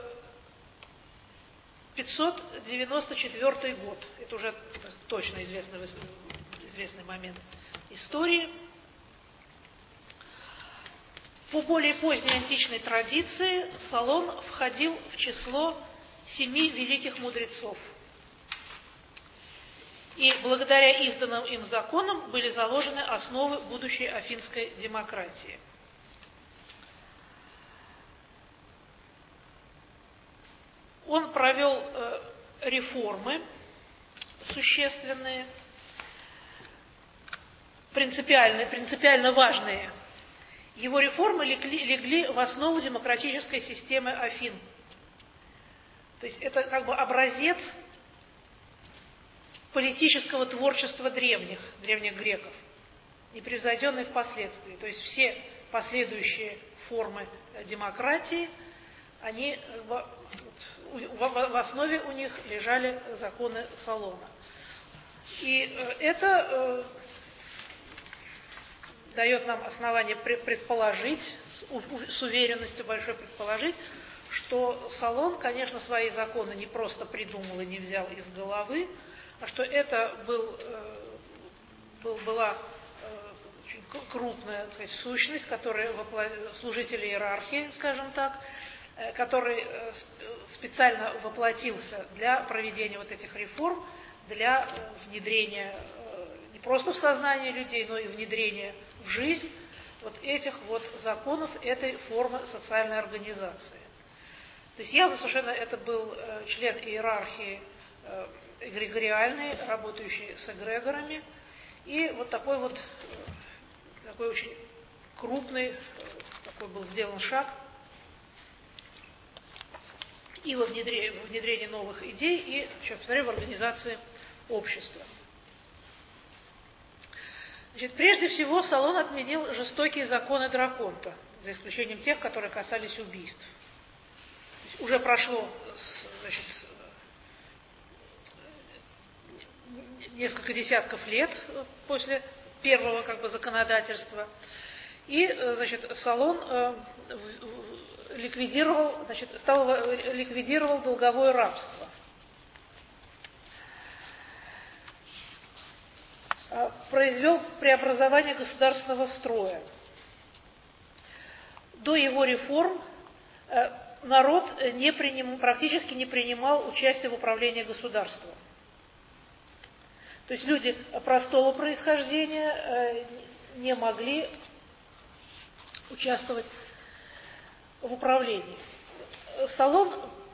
пятьсот девяносто четвёртый год, это уже точно известный, известный момент истории. По более поздней античной традиции Солон входил в число семи великих мудрецов. И благодаря изданным им законам были заложены основы будущей афинской демократии. Он провел э, реформы существенные, принципиальные, принципиально важные. Его реформы легли, легли в основу демократической системы Афин. То есть это как бы образец политического творчества древних, древних греков, непревзойденный впоследствии. То есть все последующие формы демократии, они как бы, в основе у них лежали законы Солона. И это дает нам основание предположить, с уверенностью большой предположить, что Солон, конечно, свои законы не просто придумал и не взял из головы, а что это был, был, была очень крупная, так сказать, сущность, которая служитель иерархии, скажем так, который специально воплотился для проведения вот этих реформ, для внедрения не просто в сознание людей, но и внедрения в жизнь вот этих вот законов, этой формы социальной организации. То есть явно совершенно это был член иерархии эгрегориальный, работающий с эгрегорами. И вот такой вот, такой очень крупный, такой был сделан шаг и во внедрении, внедрении новых идей, и, сейчас повторяю, в организации общества. Значит, прежде всего, Солон отменил жестокие законы Драконта, за исключением тех, которые касались убийств. Уже прошло, значит, несколько десятков лет после первого как бы законодательства, и, значит, Солон э, ликвидировал, значит, стал, ликвидировал долговое рабство. Произвел преобразование государственного строя. До его реформ народ не приним, практически не принимал участие в управлении государством. То есть люди простого происхождения не могли участвовать в управлении. Солон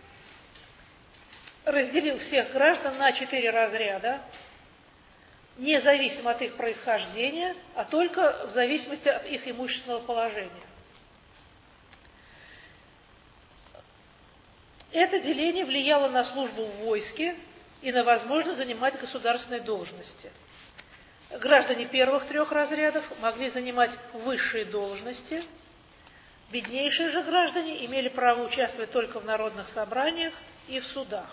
разделил всех граждан на четыре разряда, независимо от их происхождения, а только в зависимости от их имущественного положения. Это деление влияло на службу в войске и на возможность занимать государственные должности. Граждане первых трех разрядов могли занимать высшие должности, беднейшие же граждане имели право участвовать только в народных собраниях и в судах.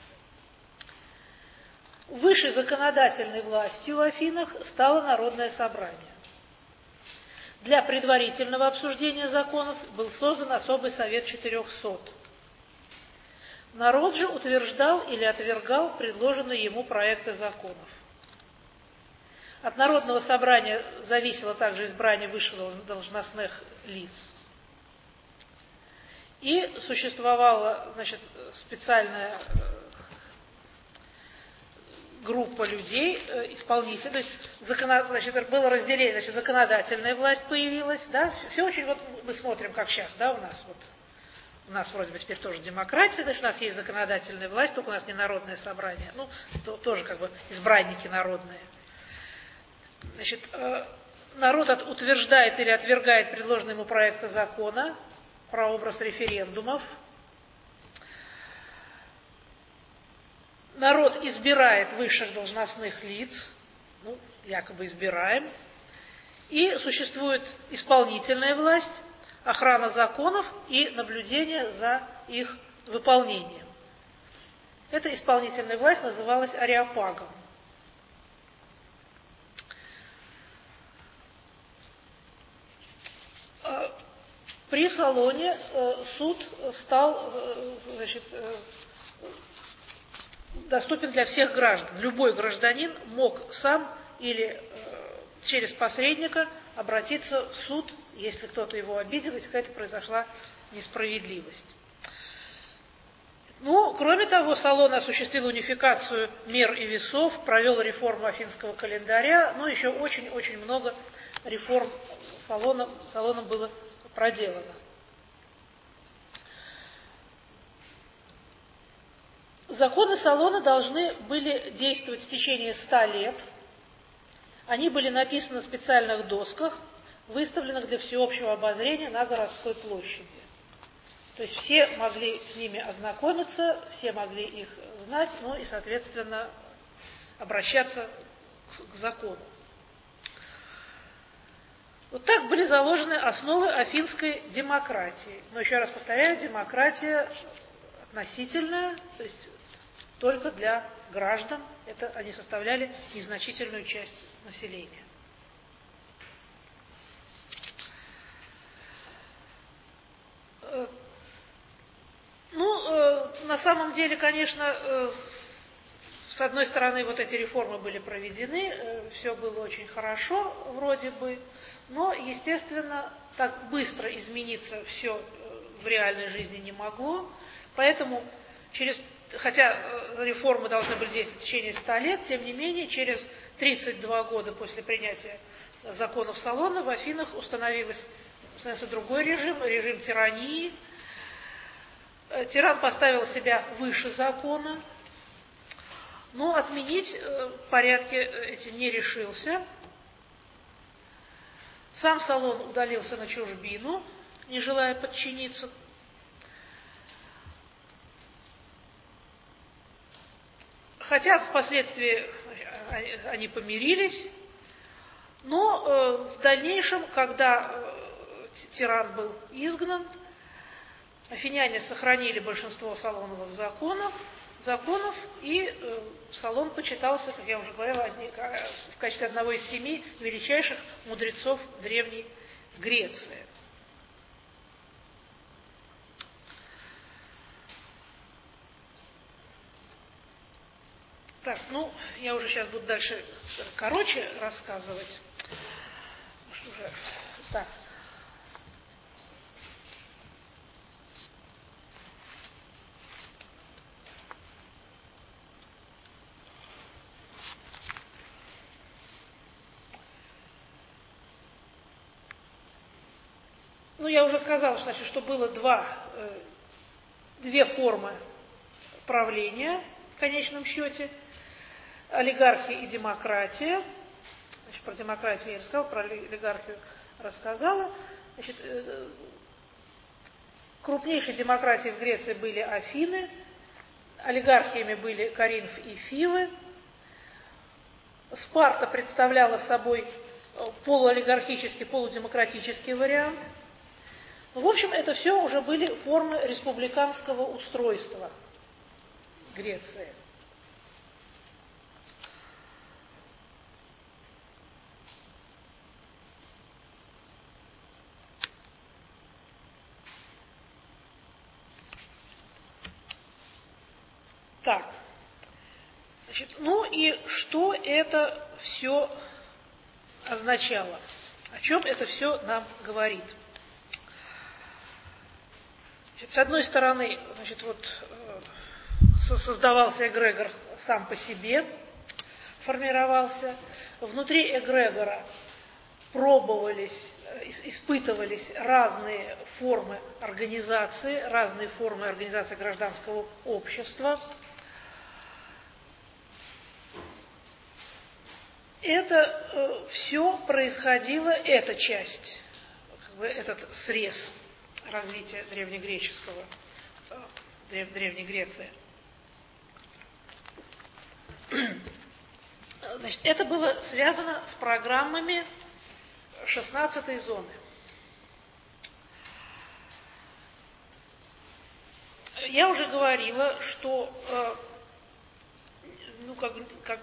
Высшей законодательной властью в Афинах стало Народное собрание. Для предварительного обсуждения законов был создан особый совет четырехсот. Народ же утверждал или отвергал предложенные ему проекты законов. От Народного собрания зависело также избрание высших должностных лиц. И существовала, значит, специальная группа людей, исполнителей, то есть закона, значит, было разделение, значит, законодательная власть появилась, да, все, все очень, вот мы смотрим, как сейчас, да, у нас вот, у нас вроде бы теперь тоже демократия, значит, у нас есть законодательная власть, только у нас не народное собрание, ну, то, тоже как бы избранники народные. Значит, народ от, утверждает или отвергает предложенные ему проекты закона, прообраз референдумов. Народ избирает высших должностных лиц, ну, якобы избираем, и существует исполнительная власть, охрана законов и наблюдение за их выполнением. Эта исполнительная власть называлась ареопагом. При Солоне суд стал, значит, доступен для всех граждан. Любой гражданин мог сам или э, через посредника обратиться в суд, если кто-то его обидел, если какая-то произошла несправедливость. Ну, кроме того, Солон осуществил унификацию мер и весов, провел реформу афинского календаря, но еще очень-очень много реформ Солона, Солоном было проделано. Законы Солона должны были действовать в течение ста лет. Они были написаны на специальных досках, выставленных для всеобщего обозрения на городской площади. То есть все могли с ними ознакомиться, все могли их знать, ну и, соответственно, обращаться к закону. Вот так были заложены основы афинской демократии. Но еще раз повторяю, демократия относительная, то есть только для граждан, это они составляли незначительную часть населения. Ну, на самом деле, конечно, с одной стороны, вот эти реформы были проведены, все было очень хорошо, вроде бы, но, естественно, так быстро измениться все в реальной жизни не могло, поэтому через, хотя реформы должны были действовать в течение ста лет, тем не менее, через тридцать два года после принятия законов Солона в Афинах установился, установился другой режим, режим тирании. Тиран поставил себя выше закона. Но отменить порядки эти не решился. Сам Солон удалился на чужбину, не желая подчиниться. Хотя впоследствии они помирились, но в дальнейшем, когда тиран был изгнан, афиняне сохранили большинство Солоновых законов, законов, и Солон почитался, как я уже говорила, в качестве одного из семи величайших мудрецов Древней Греции. Так, ну, я уже сейчас буду дальше короче рассказывать. Уже, так. Ну, я уже сказала, что, значит, что было два, э, две формы правления в конечном счете. Олигархия и демократия. Значит, про демократию я рассказала, про олигархию рассказала. Значит, э, крупнейшей демократией в Греции были Афины, олигархиями были Коринф и Фивы. Спарта представляла собой полуолигархический, полудемократический вариант. Ну, в общем, это все уже были формы республиканского устройства Греции. Так, значит, ну и что это все означало? О чем это все нам говорит? Значит, с одной стороны, значит, вот, создавался эгрегор сам по себе, формировался. Внутри эгрегора пробовались, испытывались разные формы организации, разные формы организации гражданского общества. Это э, все происходило, эта часть, как бы этот срез развития древнегреческого, э, древ, Древней Греции. Значит, это было связано с программами шестнадцатой зоны. Я уже говорила, что э, ну, как, как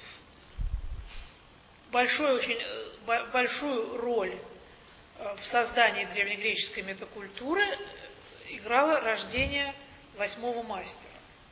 большой, очень, большую роль в создании древнегреческой метакультуры играло рождение восьмого мастера.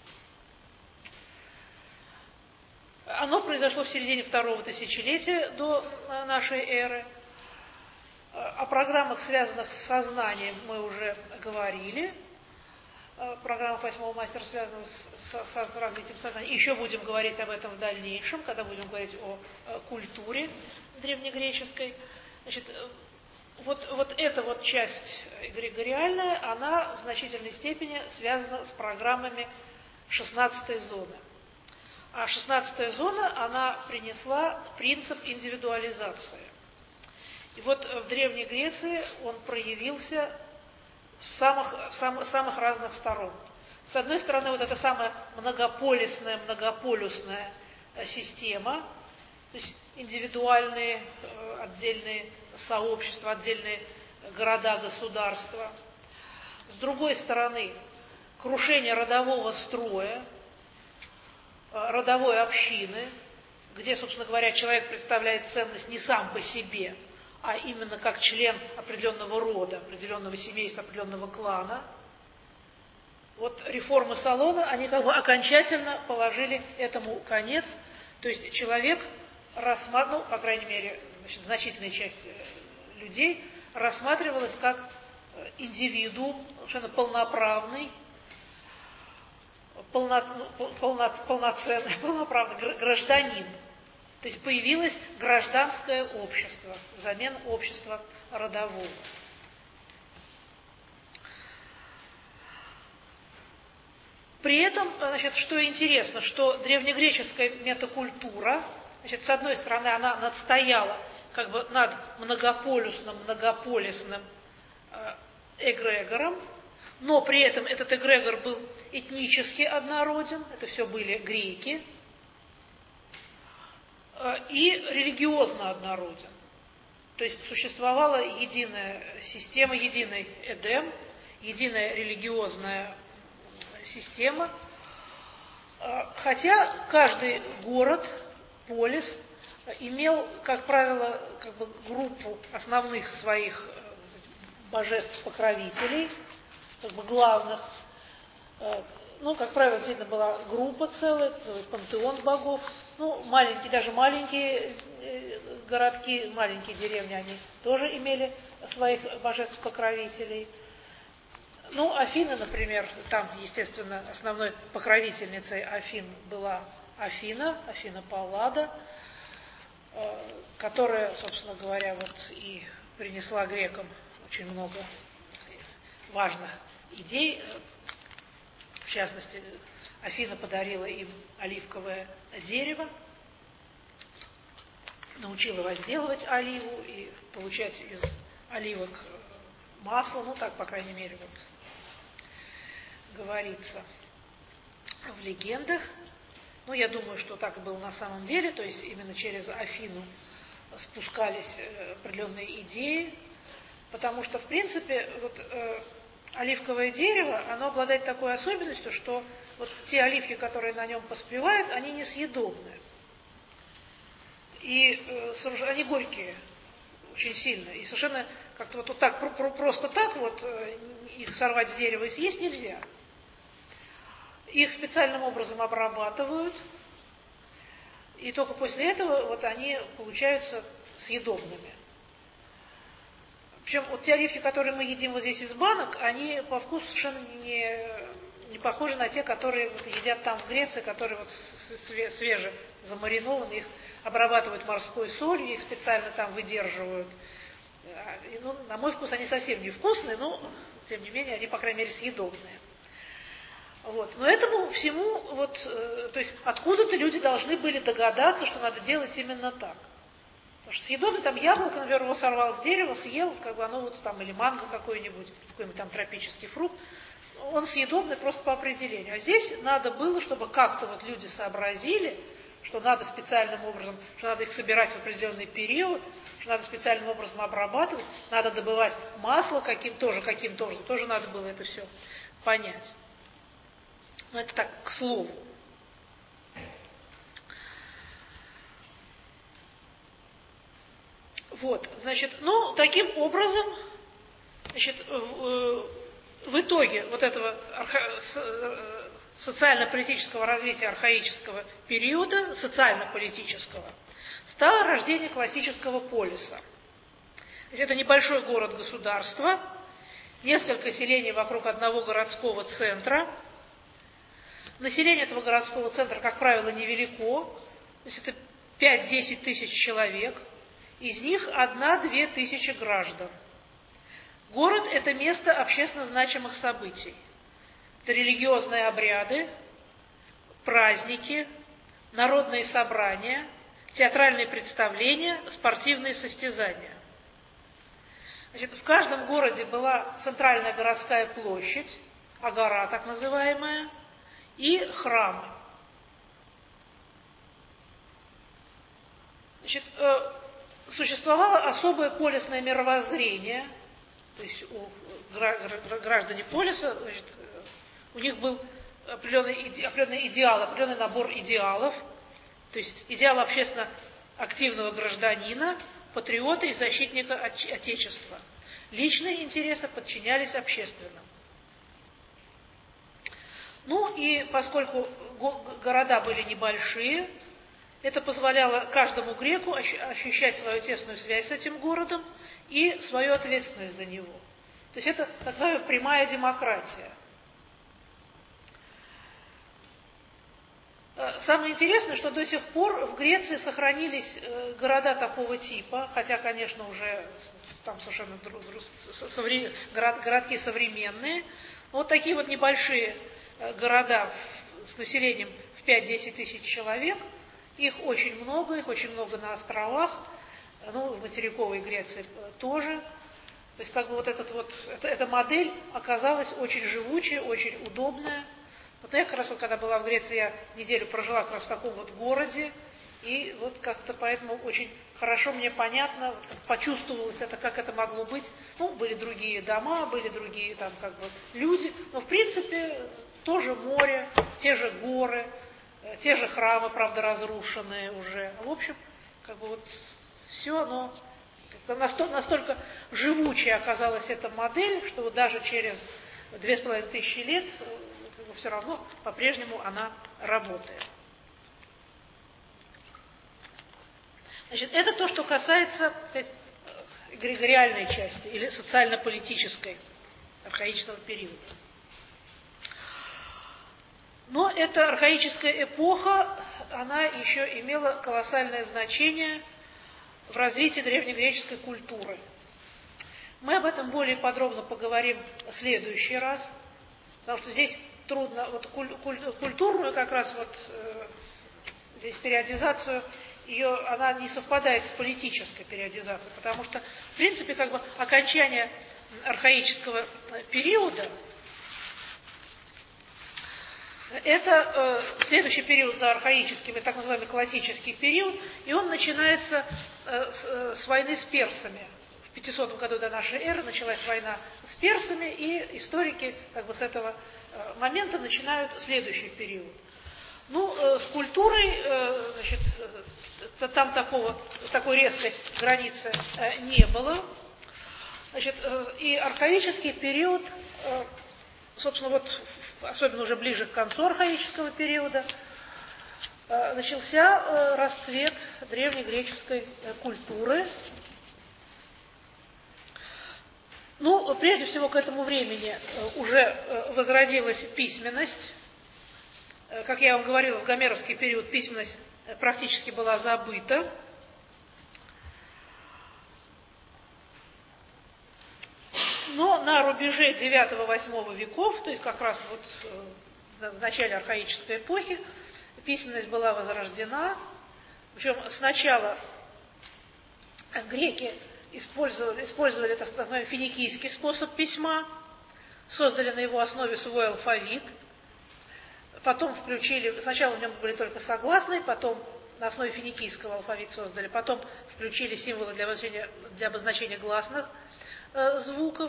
Оно произошло в середине второго тысячелетия до нашей эры. О программах, связанных с сознанием, мы уже говорили. Программа восьмого мастера связана с, с, с развитием сознания. Еще будем говорить об этом в дальнейшем, когда будем говорить о, о культуре древнегреческой. Значит, вот, вот эта вот часть эгрегориальная, она в значительной степени связана с программами шестнадцатой зоны. А шестнадцатая зона, она принесла принцип индивидуализации. И вот в Древней Греции он проявился в самых, в самых, самых разных сторон. С одной стороны, вот эта самая многополисная, многополюсная система, то есть индивидуальные отдельные сообщества, отдельные города, государства. С другой стороны, крушение родового строя, родовой общины, где, собственно говоря, человек представляет ценность не сам по себе, а именно как член определенного рода, определенного семейства, определенного клана. Вот реформы Солона, они как бы окончательно положили этому конец. То есть человек рассматривал, ну, по крайней мере, значит, значительная часть людей рассматривалась как индивидуум, совершенно полноправный, полно, полно, полноценный, полноправный гражданин. То есть появилось гражданское общество взамен общества родового. При этом, значит, что интересно, что древнегреческая метакультура, значит, с одной стороны, она надстояла как бы над многополюсным, многополисным э, эгрегором, но при этом этот эгрегор был этнически однороден, это все были греки, э, и религиозно однороден. То есть существовала единая система, единый Эдем, единая религиозная система, хотя каждый город, полис имел, как правило, как бы группу основных своих божеств-покровителей, как бы главных. Ну, как правило, действительно была группа целая, целый пантеон богов. Ну, маленькие, даже маленькие городки, маленькие деревни, они тоже имели своих божеств-покровителей. Ну, Афины, например, там, естественно, основной покровительницей Афин была Афина, Афина Паллада, которая, собственно говоря, вот и принесла грекам очень много важных идей. В частности, Афина подарила им оливковое дерево, научила возделывать оливу и получать из оливок масло, ну так, по крайней мере, вот говорится в легендах. Ну, я думаю, что так и было на самом деле, то есть именно через Афину спускались определенные идеи, потому что, в принципе, вот э, оливковое дерево, оно обладает такой особенностью, что вот те оливки, которые на нем поспевают, они несъедобны. И э, они горькие очень сильно. И совершенно как-то вот, вот так, про, про, просто так вот э, их сорвать с дерева и съесть нельзя. Их специальным образом обрабатывают, и только после этого вот они получаются съедобными. Причем вот те оливки, которые мы едим вот здесь из банок, они по вкусу совершенно не, не похожи на те, которые вот едят там в Греции, которые вот свеже замаринованы, их обрабатывают морской солью, их специально там выдерживают. И, ну, на мой вкус они совсем не вкусные, но тем не менее они, по крайней мере, съедобные. Вот. Но этому всему, вот, э, то есть откуда-то люди должны были догадаться, что надо делать именно так. Потому что съедобно, там яблоко, например, его сорвал с дерева, съел, как бы оно вот там, или манго какой-нибудь, какой-нибудь там тропический фрукт, он съедобный просто по определению. А здесь надо было, чтобы как-то вот люди сообразили, что надо специальным образом, что надо их собирать в определенный период, что надо специальным образом обрабатывать, надо добывать масло каким тоже, каким тоже, тоже надо было это все понять. Но это так, к слову. Вот, значит, ну, таким образом, значит, в, в итоге вот этого арха... социально-политического развития архаического периода, социально-политического, стало рождение классического полиса. Это небольшой город-государство, несколько селений вокруг одного городского центра. Население этого городского центра, как правило, невелико, то есть это пять-десять тысяч человек, из них одна-две тысячи граждан. Город – это место общественно значимых событий. Это религиозные обряды, праздники, народные собрания, театральные представления, спортивные состязания. Значит, в каждом городе была центральная городская площадь, агора так называемая, и храмы. Значит, э, существовало особое полисное мировоззрение, то есть у граждане полиса, значит, у них был определенный, иде, определенный идеал, определенный набор идеалов, то есть идеал общественно активного гражданина, патриота и защитника Отечества. Личные интересы подчинялись общественным. Ну и поскольку города были небольшие, это позволяло каждому греку ощущать свою тесную связь с этим городом и свою ответственность за него. То есть это так называемая прямая демократия. Самое интересное, что до сих пор в Греции сохранились города такого типа, хотя, конечно, уже там совершенно городки современные, вот такие вот небольшие города с населением в пять-десять тысяч человек. Их очень много, их очень много на островах, ну, в материковой Греции тоже. То есть, как бы вот, этот вот эта, эта модель оказалась очень живучая, очень удобная. Вот я как раз, вот, когда была в Греции, я неделю прожила как раз в таком вот городе, и вот как-то поэтому очень хорошо мне понятно, вот как почувствовалось это, как это могло быть. Ну, были другие дома, были другие там как бы люди, но в принципе тоже море, те же горы, те же храмы, правда, разрушенные уже. В общем, как бы вот все оно настолько, настолько живучей оказалась эта модель, что вот даже через две с половиной тысячи лет как бы все равно по-прежнему она работает. Значит, это то, что касается, сказать, эгрегориальной части или социально-политической архаичного периода. Но эта архаическая эпоха, она еще имела колоссальное значение в развитии древнегреческой культуры. Мы об этом более подробно поговорим в следующий раз, потому что здесь трудно, вот куль, куль, культурную как раз вот э, здесь периодизацию, ее, она не совпадает с политической периодизацией, потому что, в принципе, как бы окончание архаического периода это э, следующий период за архаическим, это так называемый классический период, и он начинается э, с, э, с войны с персами. В пятисотом году до нашей эры началась война с персами, и историки как бы с этого э, момента начинают следующий период. Ну, э, с культурой, э, значит, э, там такого, такой резкой границы э, не было. Значит, э, и архаический период, э, собственно, вот особенно уже ближе к концу архаического периода, э, начался э, расцвет древнегреческой э, культуры. Ну, прежде всего, к этому времени э, уже э, возродилась письменность. Как я вам говорила, в гомеровский период письменность практически была забыта. Но на рубеже девятого-восьмого веков, то есть как раз вот в начале архаической эпохи, письменность была возрождена. Причем сначала греки использовали, использовали так называемый финикийский способ письма, создали на его основе свой алфавит. Потом включили, сначала в нем были только согласные, потом на основе финикийского алфавита создали, потом включили символы для обозначения, для обозначения гласных э, звуков.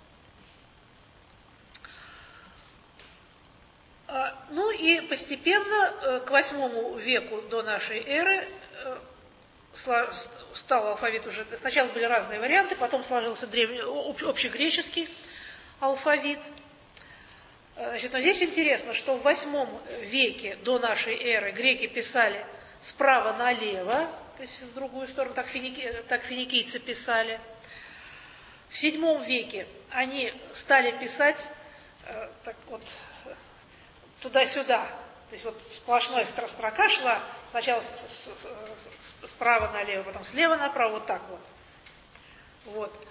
А, ну и постепенно э, к восьмому веку до нашей эры э, сла, стал алфавит уже, сначала были разные варианты, потом сложился древний, об, общегреческий алфавит. Значит, но здесь интересно, что в восьмом веке до нашей эры греки писали справа налево, то есть в другую сторону, так, финики, так финикийцы писали. В седьмом веке они стали писать э, так вот, туда-сюда, то есть вот сплошная строка шла, сначала с, с, с, справа налево, потом слева направо, вот так вот. Вот.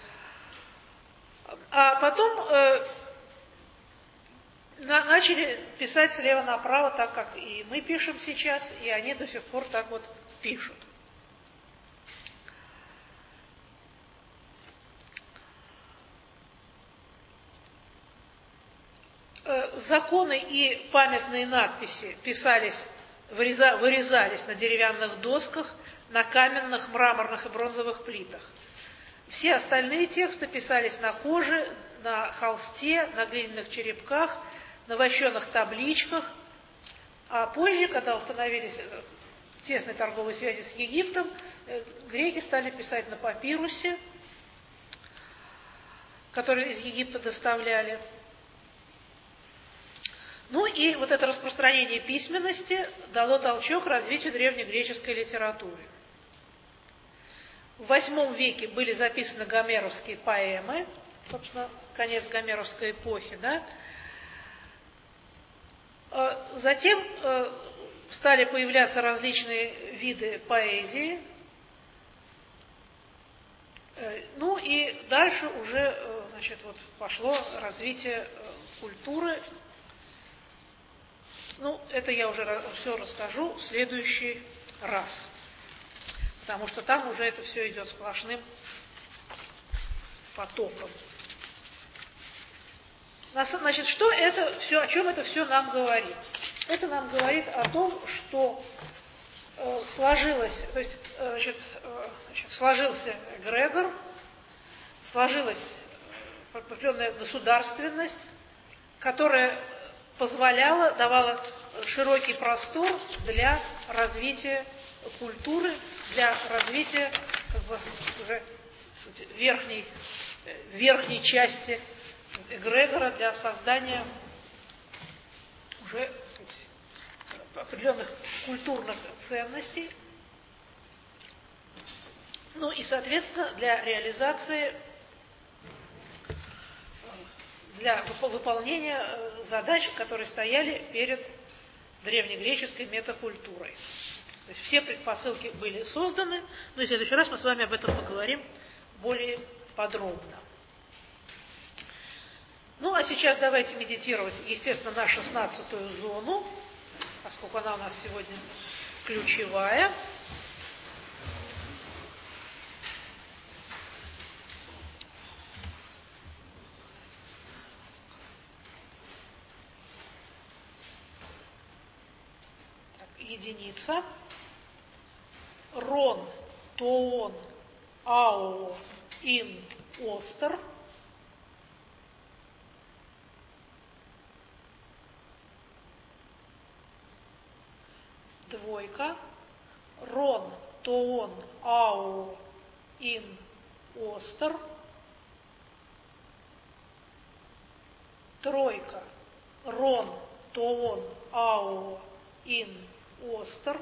А потом э, начали писать слева направо, так как и мы пишем сейчас, и они до сих пор так вот пишут. Законы и памятные надписи писались, вырезались на деревянных досках, на каменных, мраморных и бронзовых плитах. Все остальные тексты писались на коже, на холсте, на глиняных черепках, на вощеных табличках, а позже, когда установились тесные торговые связи с Египтом, греки стали писать на папирусе, который из Египта доставляли. Ну и вот это распространение письменности дало толчок развитию древнегреческой литературы. В восьмом веке были записаны гомеровские поэмы, собственно, конец гомеровской эпохи, да. Затем стали появляться различные виды поэзии. Ну и дальше уже, значит, вот пошло развитие культуры. Ну, это я уже все расскажу в следующий раз, потому что там уже это все идет сплошным потоком. Значит, что это все, о чем это все нам говорит? Это нам говорит о том, что э, сложилось, то есть, э, значит, э, значит, сложился эгрегор, сложилась определенная государственность, которая позволяла, давала широкий простор для развития культуры, для развития как бы уже верхней, верхней части эгрегора, для создания уже сказать, определенных культурных ценностей, ну и, соответственно, для реализации, для выполнения задач, которые стояли перед древнегреческой метакультурой. То есть все предпосылки были созданы, но в следующий раз мы с вами об этом поговорим более подробно. Ну, а сейчас давайте медитировать, естественно, на шестнадцатую зону, поскольку она у нас сегодня ключевая. Так, единица. Рон, тоон, ао, ин, остер. Двойка. Рон, тоон, ао, ин, остер. Тройка. Рон, тоон, ао, ин, остер.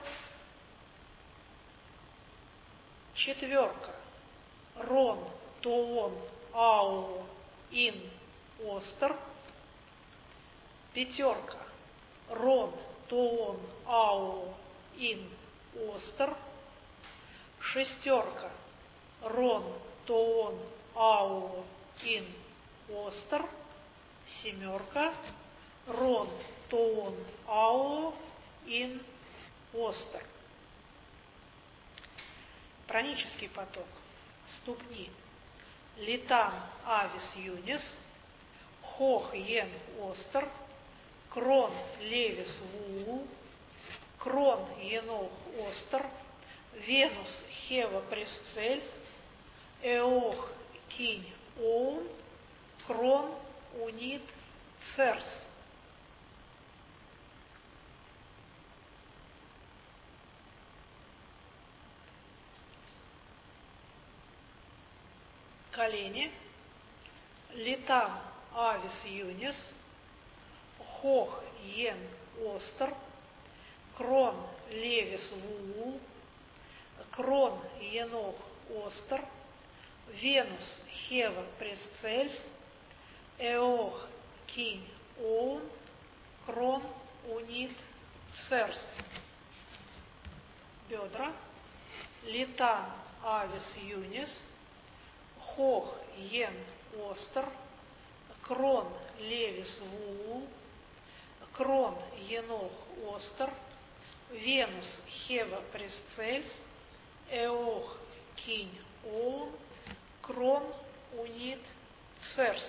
Четверка. Рон, тоон, ао, ин, остер. Пятерка. Рон, тоон, ао, ин, остер. Шестерка. Рон, тоон, ао, ин, остер. Семерка. Рон, тоон, ао, ин, остер. Пранический поток. Ступни. Литан, авис, юнис. Хох, йен, остер. Крон, левис, вуул. Крон, енох, остер. Венус, хева, пресцельс. Эох, кинь, оун. Крон, унит, церс. Колени. Литан, авис, юнис. Хох, йен, остер. Крон, левис, вуул. Крон, енох, остер. Венус, хева, пресцельс. Эох, кинь, оун. Крон, унит, церс. Бедра. Литан, авис, юнис. Хох, йен, остер. Крон, левис, вуул. Крон, енох, остер. Венус, хева, пресцельс. Эох, кинь, оун. Крон, унит, церс.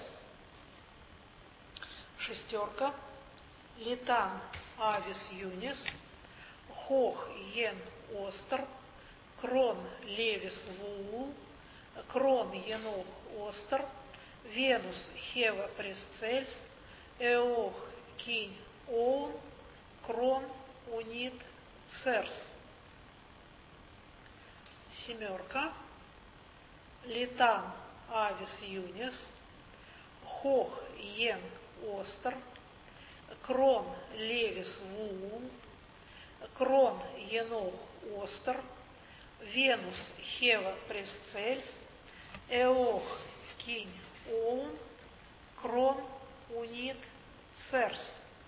Шестерка. Литан, авис, юнис. Хох, йен, остер. Крон, левис, вуул. Крон, енох, остер. Венус, хева, пресцельс. Эох, кинь, оун. Крон, унит, церс. Семерка. Литан, авис, юнис. Хох, йен, остер. Крон, левис, вуул. Крон, енох, остер. Венус, хева, пресцельс. Эох, кинь, оун. Крон, унит, церс.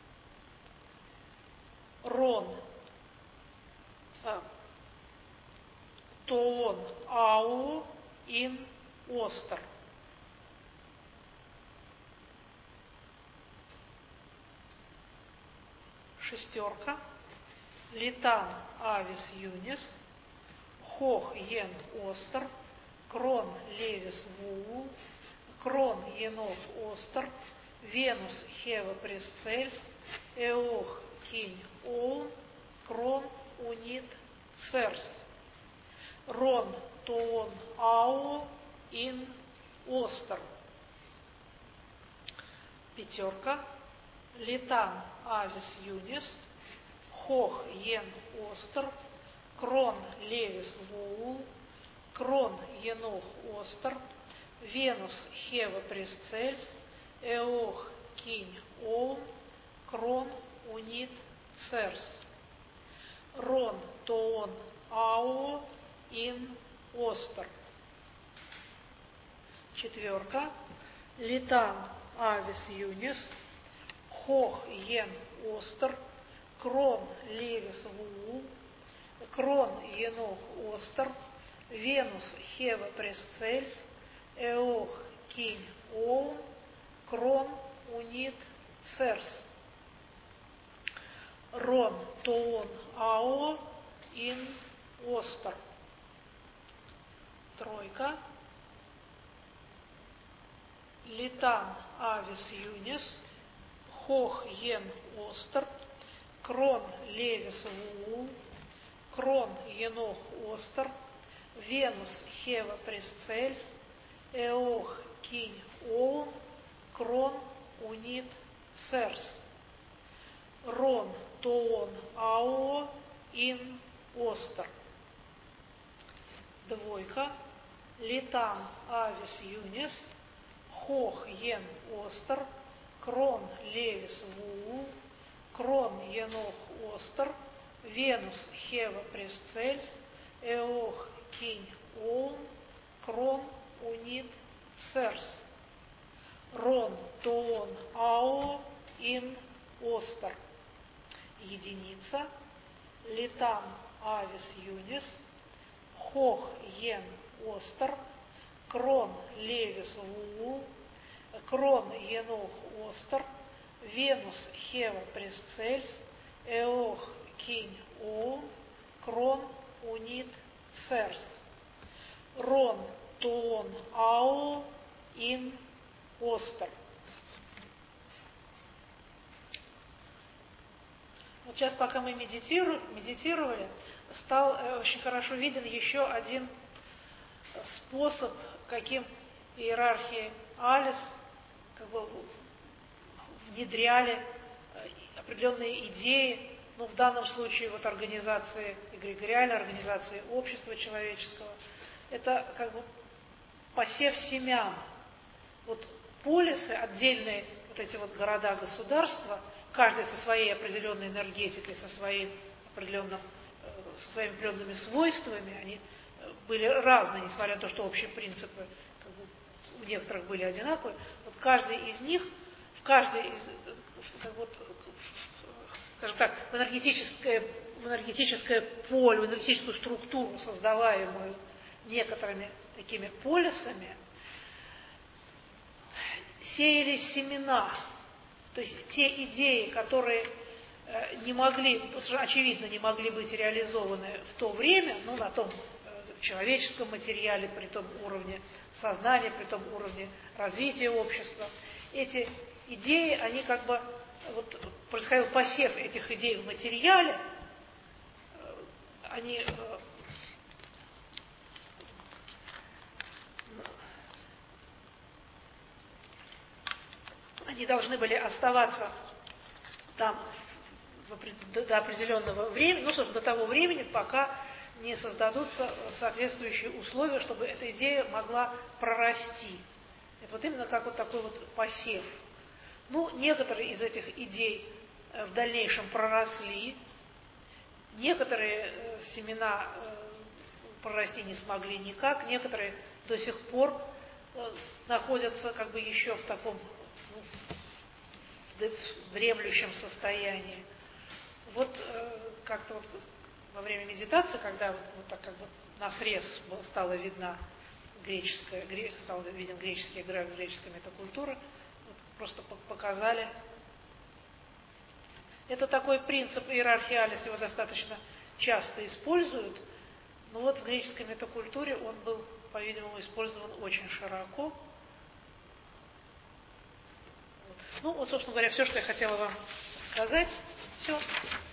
Рон, а, тоон, ао, ин, остер. шестерка, Литан, Авис, Юнис, Хох, Йен, Остер, Крон, Левис, Вуул, Крон, Енох, Остер, Венус, Хева, Пресцельс, Эох, Кинь, Оун, Крон, Унит, Церс, Рон, Тоон, Ао, Ин, Остер. Пятерка, Литан, Авис, Юнис, Хох, Йен, Остер, Крон, Левис, Вуул, Крон, Енох, Остер, Венус, Хева, Пресцельс, Эох, Кинь, Оун, Крон, Унит, Церс, Рон, Тоон, Ао, Ин, Остер. Четверка, Литан, Авис, Юнис, Хох, Йен, Остер, Крон, Левис, Вуул, Крон, Енох, Остер, Венус, Хева, Пресцельс, Эох, Кинь, Оун, Крон, Унит, Церс, Рон, Тоон, Ао, Ин, Остер. Тройка, Литан, Авис, Юнис, Хох, Йен, Остер, Крон, Левис, Вуул, Крон, Енох, Остер, Венус, Хева, Пресцельс, Эох, Кинь, Оун, Крон, Унит, Церс, Рон, Тоон, Ао, Ин, Остер. Двойка, Литан, Авис, Юнис, Хох, Йен, Остер, Крон, Левис, Вуул, Крон, Енох, Остер, Венус, Хева, Пресцельс, Эох, Кинь, Оун, Крон, Унит, Церс, Рон, Тоон, Ао, Ин, Остер. Единица, Литан, Авис, Юнис, Хох, Йен, Остер, Крон, Левис, Вуул, Крон, Енох, Остер, Венус, Хева, Пресцельс, Эох, Кинь, Оун, Крон, Унит, Церс, Рон, Тоон, Ао, Ин, Остер. Вот сейчас, пока мы медитировали, стал э, очень хорошо виден еще один способ, каким иерархии Алис как бы внедряли определенные идеи, ну, в данном случае вот организации эгрегориальной, организации общества человеческого. Это как бы посев семян. Вот полисы, отдельные вот эти вот города-государства, каждый со своей определенной энергетикой, со, своим определенным, со своими определенными свойствами, они были разные, несмотря на то, что общие принципы как бы, у некоторых были одинаковые. Вот каждый из них, в каждой из, как вот, скажем так, в энергетическое, в энергетическое поле, в энергетическую структуру, создаваемую некоторыми такими полисами, сеялись семена. То есть те идеи, которые э, не могли, очевидно, не могли быть реализованы в то время, ну, на том э, человеческом материале, при том уровне сознания, при том уровне развития общества, эти идеи, они как бы, вот происходил посев этих идей в материале, э, они э, они должны были оставаться там до определенного времени, ну, собственно, до того времени, пока не создадутся соответствующие условия, чтобы эта идея могла прорасти. Это вот именно как вот такой вот посев. Ну, некоторые из этих идей в дальнейшем проросли, некоторые семена прорасти не смогли никак, некоторые до сих пор находятся как бы еще в таком в дремлющем состоянии. Вот э, как-то вот во время медитации, когда вот, вот так как бы на срез стала видна греческая, гре, стал виден греческий эгрегор, греческая метакультура, вот просто показали Это такой принцип иерархии алис, его достаточно часто используют, но вот в греческой метакультуре он был, по-видимому, использован очень широко. Вот. Ну, вот, собственно говоря, все, что я хотела вам сказать. Все.